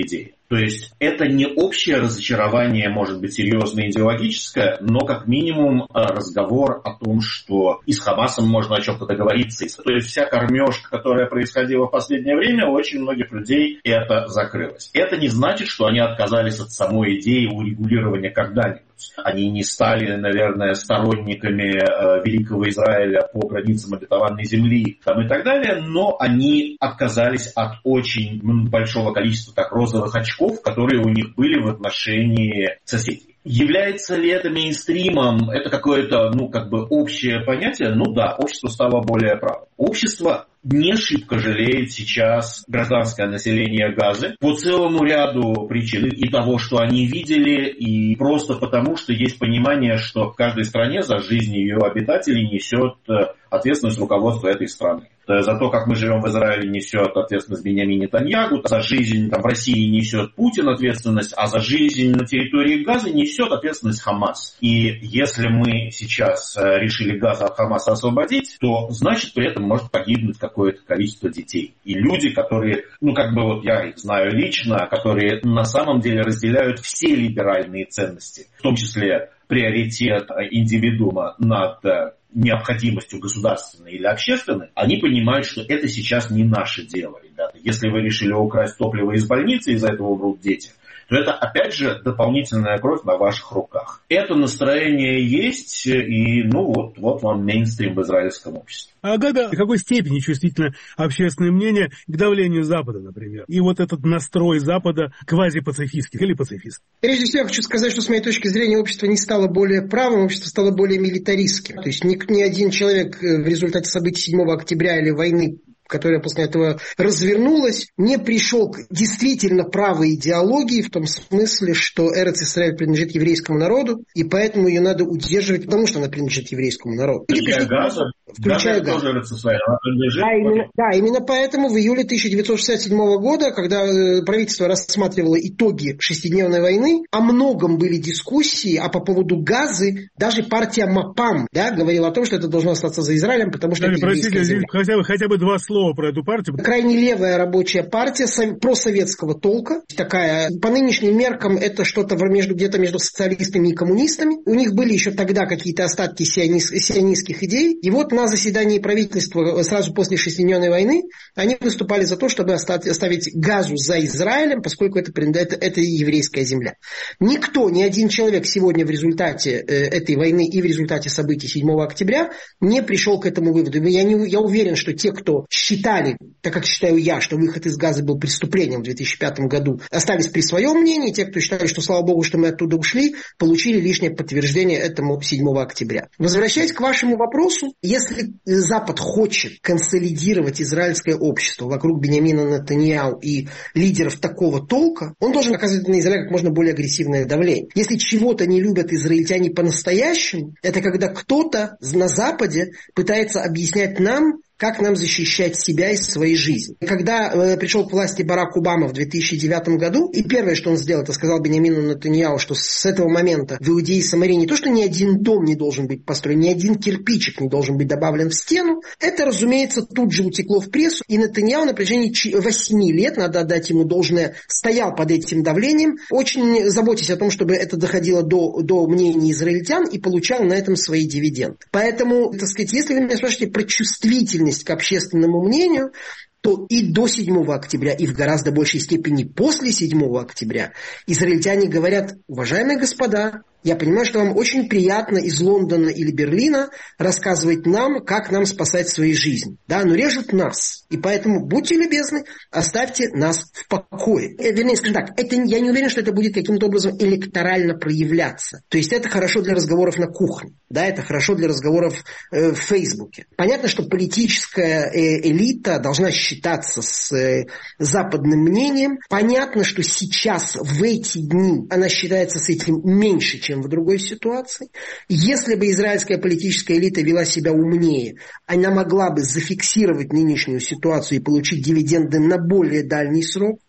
То есть это не общее разочарование, может быть, серьезное идеологическое, но как минимум разговор о том, что и с Хамасом можно о чем-то договориться. То есть вся кормежка, которая происходила в последнее время, у очень многих людей это закрылось. Это не значит, что они отказались от самой идеи урегулирования когда-нибудь. Они не стали, наверное, сторонниками э, Великого Израиля по границам обетованной земли там, и так далее, но они отказались от очень большого количества так, розовых очков, которые у них были в отношении соседей. Является ли это мейнстримом? Это какое-то, ну, как бы общее понятие? Ну да, общество стало более правым. Общество не шибко жалеет сейчас гражданское население Газы по целому ряду причин. И того, что они видели, и просто потому, что есть понимание, что в каждой стране за жизнь ее обитателей несет ответственность руководства этой страны. За то, как мы живем в Израиле, несет ответственность Биньямин Нетаньяху, за жизнь там, в России несет Путин ответственность, а за жизнь на территории Газы несет ответственность Хамас. И если мы сейчас решили Газа от Хамаса освободить, то значит при этом может погибнуть какое-то количество детей. И люди, которые, ну как бы вот я их знаю лично, которые на самом деле разделяют все либеральные ценности, в том числе приоритет индивидуума над необходимостью государственной или общественной, они понимают, что это сейчас не наше дело, ребята. Если вы решили украсть топливо из больницы, из-за этого умрут дети, то это, опять же, дополнительная кровь на ваших руках. Это настроение есть, и, ну, вот, вот вам мейнстрим в израильском обществе. А Гада, в какой степени чувствительно общественное мнение к давлению Запада, например? И вот этот настрой Запада квазипацифистский или пацифистский? Прежде всего, я хочу сказать, что с моей точки зрения общество не стало более правым, общество стало более милитаристским. То есть ни, ни один человек в результате событий седьмого октября или войны, которая после этого развернулась, не пришел к действительно правой идеологии в том смысле, что Эрец Исраэль принадлежит еврейскому народу, и поэтому ее надо удерживать, потому что она принадлежит еврейскому народу. Включая Газа, включая Газа. Тоже Эрец Исраэль, она принадлежит. Да именно, да, именно поэтому в июле тысяча девятьсот шестьдесят седьмого года, когда правительство рассматривало итоги шестидневной войны, о многом были дискуссии, а по поводу Газы даже партия МАПАМ, да, говорила о том, что это должно остаться за Израилем, потому что да, это простите, земля. Хотя бы, хотя бы два слова про эту партию. Крайне левая рабочая партия просоветского толка. Такая, по нынешним меркам, это что-то между, где-то между социалистами и коммунистами. У них были еще тогда какие-то остатки сионист, сионистских идей. И вот на заседании правительства сразу после шестидневной войны они выступали за то, чтобы оставить Газу за Израилем, поскольку это, это, это еврейская земля. Никто, ни один человек сегодня в результате этой войны и в результате событий седьмого октября не пришел к этому выводу. Я, не, я уверен, что те, кто считали, так как считаю я, что выход из Газы был преступлением в две тысячи пятом году, остались при своем мнении. Те, кто считали, что слава богу, что мы оттуда ушли, получили лишнее подтверждение этому седьмого октября. Возвращаясь к вашему вопросу, если Запад хочет консолидировать израильское общество вокруг Биньямина Нетаньяху и лидеров такого толка, он должен оказывать на Израиль как можно более агрессивное давление. Если чего-то не любят израильтяне по-настоящему, это когда кто-то на Западе пытается объяснять нам, как нам защищать себя и своей жизни. Когда э, пришел к власти Барак Обама в две тысячи девятом году, и первое, что он сделал, это сказал Биньямину Нетаньяху, что с этого момента в Иудее и Самарии не то, что ни один дом не должен быть построен, ни один кирпичик не должен быть добавлен в стену, это, разумеется, тут же утекло в прессу, и Нетаньяху на протяжении восьми лет, надо отдать ему должное, стоял под этим давлением, очень заботясь о том, чтобы это доходило до, до мнений израильтян, и получал на этом свои дивиденды. Поэтому, так сказать, если вы меня спрашиваете про чувствительность к общественному мнению, то и до седьмого октября, и в гораздо большей степени после седьмого октября израильтяне говорят: уважаемые господа, я понимаю, что вам очень приятно из Лондона или Берлина рассказывать нам, как нам спасать свои жизни. Да, но режут нас. И поэтому будьте любезны, оставьте нас в покое. Вернее, скажем так, это, я не уверен, что это будет каким-то образом электорально проявляться. То есть это хорошо для разговоров на кухне. Да, это хорошо для разговоров э, в Фейсбуке. Понятно, что политическая э, элита должна считаться с э, западным мнением. Понятно, что сейчас, в эти дни, она считается с этим меньше, чем в другой ситуации. Если бы израильская политическая элита вела себя умнее, она могла бы зафиксировать нынешнюю ситуацию и получить дивиденды на более дальний срок.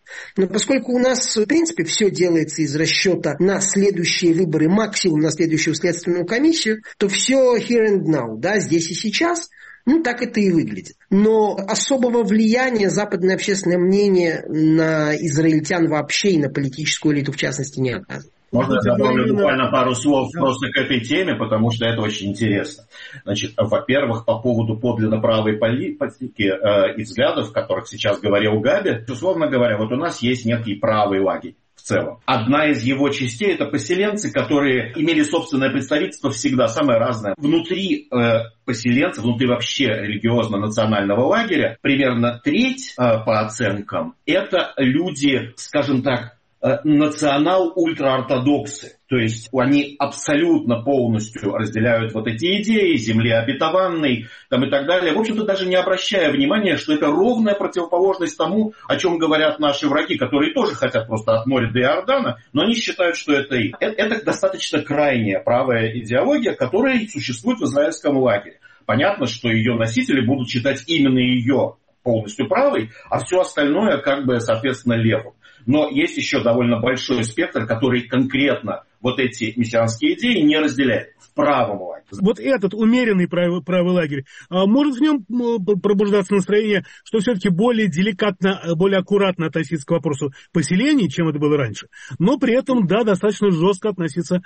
Но поскольку у нас, в принципе, все делается из расчета на следующие выборы, максимум на следующую следственную комиссию, то все here and now, да, здесь и сейчас, ну, так это и выглядит. Но особого влияния западное общественное мнение на израильтян вообще и на политическую элиту в частности не оказывает. Можно я добавлю буквально пару слов просто к этой теме, потому что это очень интересно. Значит, во-первых, по поводу подлинно правой политики э, и взглядов, о которых сейчас говорил Габи, условно говоря, вот у нас есть некий правый лагерь. В целом. Одна из его частей – это поселенцы, которые имели собственное представительство всегда, самое разное. Внутри э, поселенцев, внутри вообще религиозно-национального лагеря, примерно треть, э, по оценкам, это люди, скажем так, э, национал-ультраортодоксы. То есть они абсолютно полностью разделяют вот эти идеи земли обетованной там, и так далее. В общем-то, даже не обращая внимания, что это ровная противоположность тому, о чем говорят наши враги, которые тоже хотят просто от моря до Иордана, но они считают, что это их. Это, это достаточно крайняя правая идеология, которая существует в израильском лагере. Понятно, что ее носители будут считать именно ее полностью правой, а все остальное как бы, соответственно, левым. Но есть еще довольно большой спектр, который конкретно вот эти мессианские идеи не разделяет в правом лагере. Вот этот умеренный правый, правый лагерь, может в нем пробуждаться настроение, что все-таки более деликатно, более аккуратно относиться к вопросу поселений, чем это было раньше, но при этом, да, достаточно жестко относиться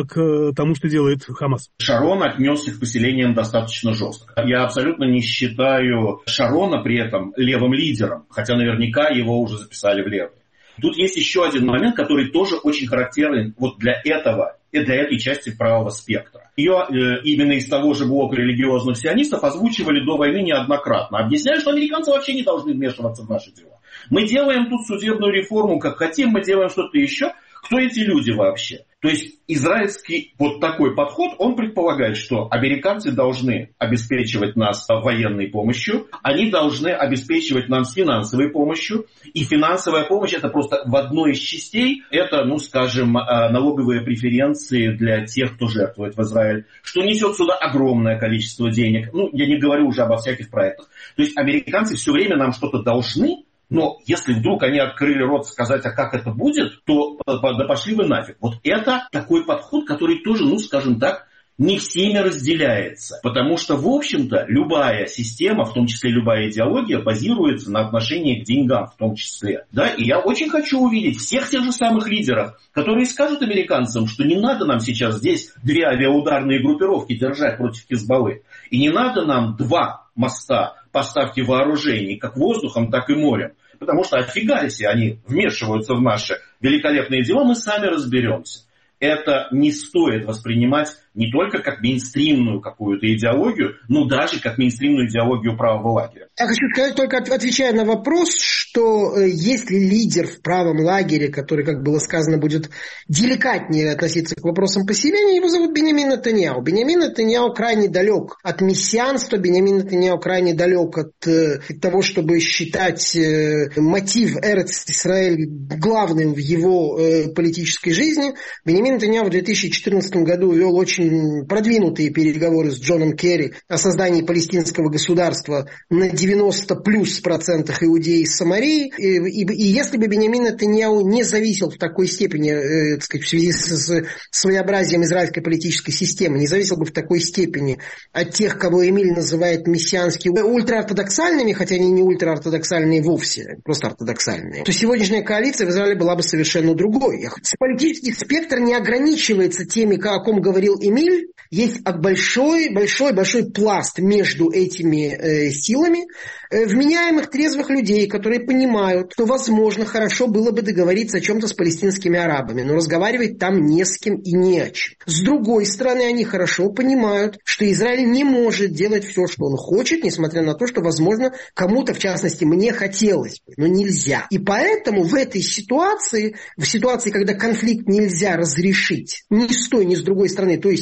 к тому, что делает Хамас. Шарон отнесся к поселениям достаточно жестко. Я абсолютно не считаю Шарона при этом левым лидером, хотя наверняка его уже записали в левый. Тут есть еще один момент, который тоже очень характерен вот для этого и для этой части правого спектра. Ее э, именно из того же блока религиозных сионистов озвучивали до войны неоднократно, объясняя, что американцы вообще не должны вмешиваться в наши дела. Мы делаем тут судебную реформу, как хотим, мы делаем что-то еще. Кто эти люди вообще? То есть израильский вот такой подход, он предполагает, что американцы должны обеспечивать нас военной помощью, они должны обеспечивать нас финансовой помощью, и финансовая помощь это просто в одной из частей, это, ну скажем, налоговые преференции для тех, кто жертвует в Израиль, что несет сюда огромное количество денег. Ну, я не говорю уже обо всяких проектах. То есть американцы все время нам что-то должны. Но если вдруг они открыли рот сказать, а как это будет, то да пошли вы нафиг. Вот это такой подход, который тоже, ну скажем так, не всеми разделяется. Потому что, в общем-то, любая система, в том числе любая идеология, базируется на отношении к деньгам в том числе. Да? И я очень хочу увидеть всех тех же самых лидеров, которые скажут американцам, что не надо нам сейчас здесь две авиаударные группировки держать против Хизбаллы. И не надо нам два моста поставки вооружений, как воздухом, так и морем. Потому что офига, если они вмешиваются в наши великолепные дела, мы сами разберемся. Это не стоит воспринимать не только как мейнстримную какую-то идеологию, но даже как мейнстримную идеологию правого лагеря. Я хочу сказать, только отвечая на вопрос, что если лидер в правом лагере, который, как было сказано, будет деликатнее относиться к вопросам поселения, его зовут Биньямин Нетаньяху. Биньямин Нетаньяху крайне далек от мессианства, Биньямин Нетаньяху крайне далек от, от того, чтобы считать мотив Эрец Исраэль главным в его политической жизни. Биньямин Нетаньяху в две тысячи четырнадцатом году вел очень продвинутые переговоры с Джоном Керри о создании палестинского государства на девяносто плюс процентах иудеи из Самарии. И, и, и если бы Биньямин Нетаньяху не зависел в такой степени, э, так сказать, в связи с, с своеобразием израильской политической системы, не зависел бы в такой степени от тех, кого Эмиль называет мессианскими ультраортодоксальными, хотя они не ультраортодоксальные вовсе, просто ортодоксальные, то сегодняшняя коалиция в Израиле была бы совершенно другой. Политический спектр не ограничивается теми, о ком говорил Эмиль. Есть большой, большой, большой пласт между этими э, силами э, вменяемых трезвых людей, которые понимают, что, возможно, хорошо было бы договориться о чем-то с палестинскими арабами, но разговаривать там не с кем и не о чем. С другой стороны, они хорошо понимают, что Израиль не может делать все, что он хочет, несмотря на то, что, возможно, кому-то, в частности, мне хотелось бы, но нельзя. И поэтому в этой ситуации, в ситуации, когда конфликт нельзя разрешить ни с той, ни с другой стороны, то есть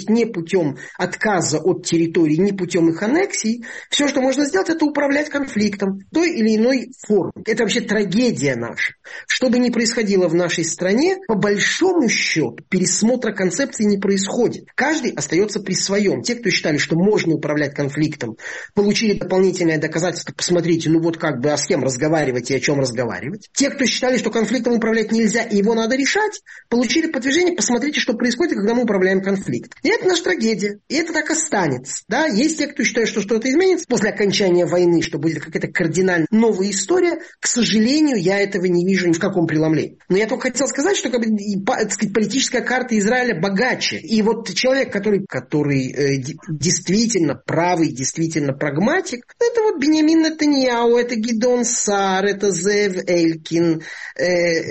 есть не путем отказа от территорий, не путем их аннексий. Все, что можно сделать, это управлять конфликтом той или иной формы. Это вообще трагедия наша. Что бы ни происходило в нашей стране, по большому счету пересмотра концепции не происходит. Каждый остается при своем. Те, кто считали, что можно управлять конфликтом, получили дополнительное доказательство, посмотрите, ну вот как бы, а с кем разговаривать и о чем разговаривать. Те, кто считали, что конфликтом управлять нельзя и его надо решать, получили подтверждение, посмотрите, что происходит, когда мы управляем конфликт. И это наша трагедия. И это так останется. Да? Есть те, кто считает, что что-то изменится после окончания войны, что будет какая-то кардинально новая история. К сожалению, я этого не вижу ни в каком преломлении. Но я только хотел сказать, что как бы, так сказать, политическая карта Израиля богаче. И вот человек, который, который э, действительно правый, действительно прагматик, это вот Биньямин Нетаньяху, это Гидеон Саар, это Зеев Элькин. Э,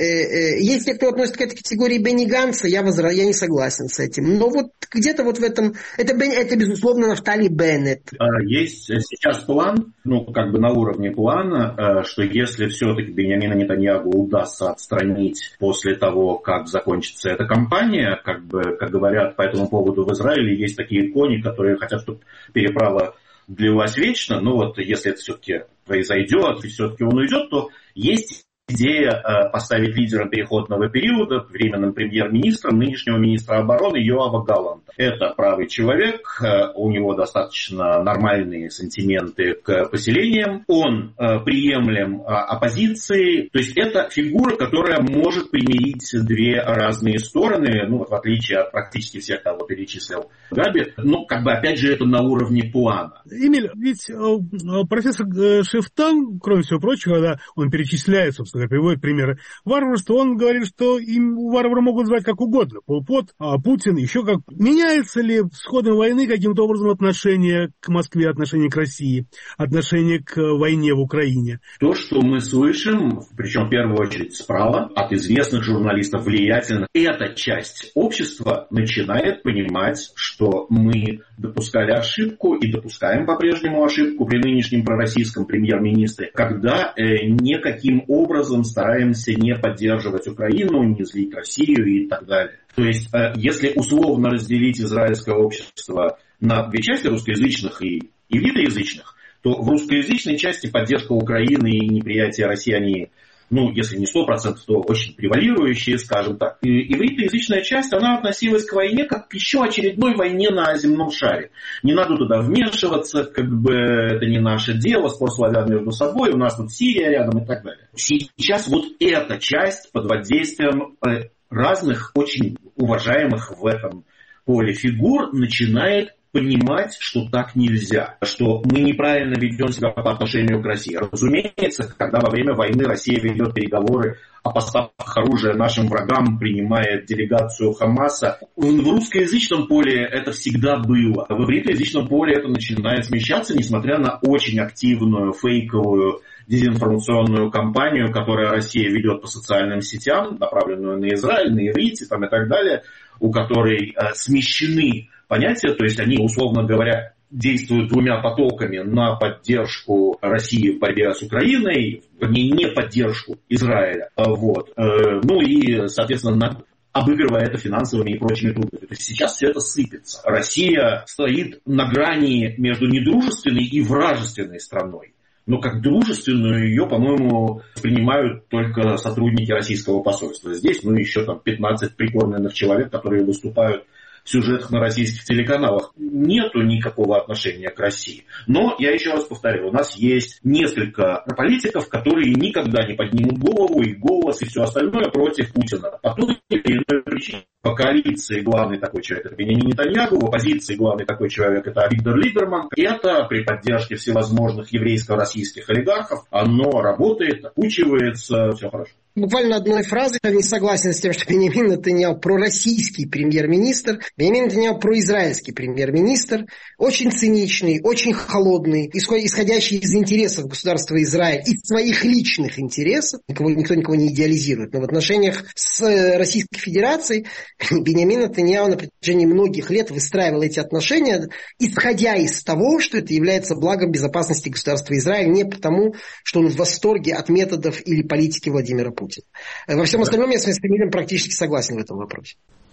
э, э, есть те, кто относится к этой категории Бенни Ганца, я, возра... я не согласен с этим. Но вот где-то вот в этом, это, это безусловно, Нафтали Беннет. Есть сейчас план, ну, как бы на уровне плана, что если все-таки Биньямина Нетаньяху удастся отстранить после того, как закончится эта кампания, как бы, как говорят по этому поводу в Израиле, есть такие кони, которые хотят, чтобы переправа длилась вечно, но вот если это все-таки произойдет, и все-таки он уйдет, то есть идея поставить лидера переходного периода временным премьер-министром нынешнего министра обороны Йоава Галланта. Это правый человек, у него достаточно нормальные сантименты к поселениям, он приемлем оппозиции, то есть это фигура, которая может примирить две разные стороны, ну, в отличие от практически всех, кого перечислил Габи, ну, как бы, опять же, это на уровне плана. Эмиль, ведь профессор Шифтан, кроме всего прочего, да, он перечисляет, собственно, приводит примеры варварства, он говорит, что им варвары могут звать как угодно. Пол Пот, а Путин, еще как. Меняется ли с ходом войны каким-то образом отношение к Москве, отношение к России, отношение к войне в Украине? То, что мы слышим, причем в первую очередь справа, от известных журналистов, влиятельных, эта часть общества начинает понимать, что мы допускали ошибку и допускаем по-прежнему ошибку при нынешнем пророссийском премьер-министре, когда э, никаким образом стараемся не поддерживать Украину, не злить Россию и так далее. То есть, если условно разделить израильское общество на две части, русскоязычных и ивритоязычных, то в русскоязычной части поддержка Украины и неприятие России, они, ну, если не сто процентов, то очень превалирующие, скажем так. И ивритоязычная часть, она относилась к войне как к еще очередной войне на земном шаре. Не надо туда вмешиваться, как бы это не наше дело, спор славян между собой, у нас тут Сирия рядом и так далее. Сейчас вот эта часть под воздействием разных очень уважаемых в этом поле фигур начинает понимать, что так нельзя, что мы неправильно ведем себя по отношению к России. Разумеется, когда во время войны Россия ведет переговоры о поставках оружия нашим врагам, принимает делегацию Хамаса, в русскоязычном поле это всегда было. В ивритоязычном поле это начинает смещаться, несмотря на очень активную фейковую дезинформационную кампанию, которую Россия ведет по социальным сетям, направленную на Израиль, на иврите там, и так далее, у которой э, смещены понятия, то есть они, условно говоря, действуют двумя потоками на поддержку России в борьбе с Украиной, вернее, не поддержку Израиля, вот. Ну и, соответственно, на обыгрывая это финансовыми и прочими трудностями. То есть сейчас все это сыпется. Россия стоит на грани между недружественной и вражественной страной. Но как дружественную ее, по-моему, принимают только сотрудники российского посольства. Здесь, ну, еще там пятнадцать прикормленных человек, которые выступают в сюжетах на российских телеканалах. Нету никакого отношения к России. Но, я еще раз повторю, у нас есть несколько политиков, которые никогда не поднимут голову и голос и все остальное против Путина. По той или иной причине. По коалиции главный такой человек это Биньямин Нетаньяху, в оппозиции главный такой человек это Авигдор Либерман. Это при поддержке всевозможных еврейско-российских олигархов. Оно работает, окучивается, все хорошо. Буквально одной фразой, я не согласен с тем, что Биньямин Нетаньяху пророссийский премьер-министр. Биньямин Нетаньяху произраильский премьер-министр. Очень циничный, очень холодный, исходящий из интересов государства Израиль, из своих личных интересов. Никого, никто никого не идеализирует. Но в отношениях с Российской Федерацией Биньямин Нетаньяху на протяжении многих лет выстраивал эти отношения, исходя из того, что это является благом безопасности государства Израиль, не потому, что он в восторге от методов или политики Владимира Путина. Во всем остальном я с Эмилем практически согласен в этом вопросе.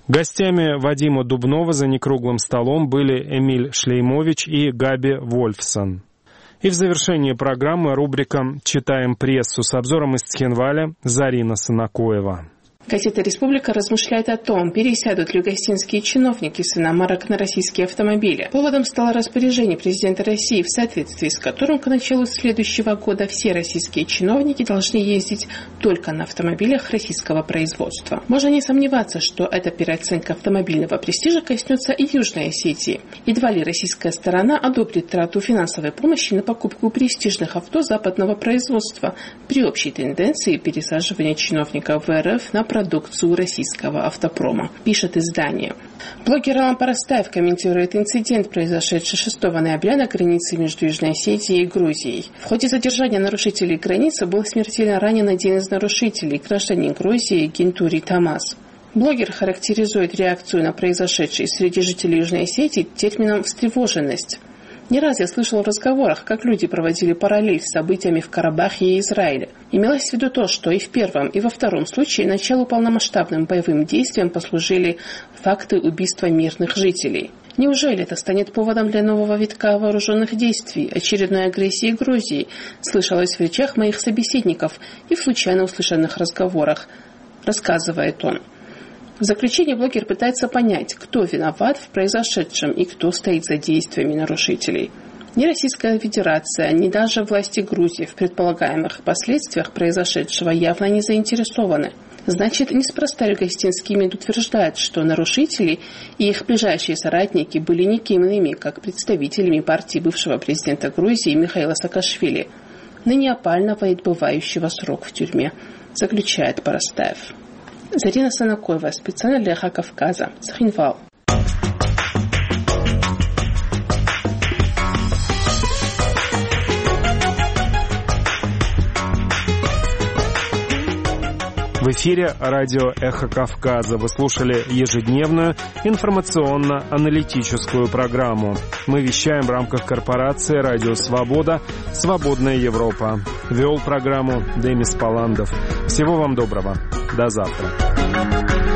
Гостями Вадима Дубнова за некруглым столом были Эмиль Шлеймович и Габи Вольфсон. И в завершении программы рубрика «Читаем прессу» с обзором из Цхинваля Зарина Санакоева. Газета «Республика» размышляет о том, пересядут ли гостинские чиновники с иномарок на российские автомобили. Поводом стало распоряжение президента России, в соответствии с которым к началу следующего года все российские чиновники должны ездить только на автомобилях российского производства. Можно не сомневаться, что эта переоценка автомобильного престижа коснется и Южной Осетии. Едва ли российская сторона одобрит трату финансовой помощи на покупку престижных авто западного производства при общей тенденции пересаживания чиновников в РФ на продукцию российского автопрома, пишет издание. Блогер Алан Парастаев комментирует инцидент, произошедший шестого ноября на границе между Южной Осетией и Грузией. В ходе задержания нарушителей границы был смертельно ранен один из нарушителей, гражданин Грузии Гентури Тамас. Блогер характеризует реакцию на произошедшее среди жителей Южной Осетии термином «встревоженность». Не раз я слышал в разговорах, как люди проводили параллель с событиями в Карабахе и Израиле. Имелось в виду то, что и в первом, и во втором случае началу полномасштабным боевым действиям послужили факты убийства мирных жителей. Неужели это станет поводом для нового витка вооруженных действий, очередной агрессии Грузии, слышалось в речах моих собеседников и в случайно услышанных разговорах, рассказывает он. В заключение блогер пытается понять, кто виноват в произошедшем и кто стоит за действиями нарушителей. Ни Российская Федерация, ни даже власти Грузии в предполагаемых последствиях произошедшего явно не заинтересованы. Значит, неспроста Гостинский МИД утверждает, что нарушители и их ближайшие соратники были никем иными, как представителями партии бывшего президента Грузии Михаила Саакашвили, ныне опально отбывающего срок в тюрьме, заключает Парастаев. Зарина Санакоева, специально для Эхо Кавказа, Цхинвал. В эфире радио «Эхо Кавказа». Вы слушали ежедневную информационно-аналитическую программу. Мы вещаем в рамках корпорации «Радио Свобода. Свободная Европа». Вел программу Демис Паландов. Всего вам доброго. До завтра.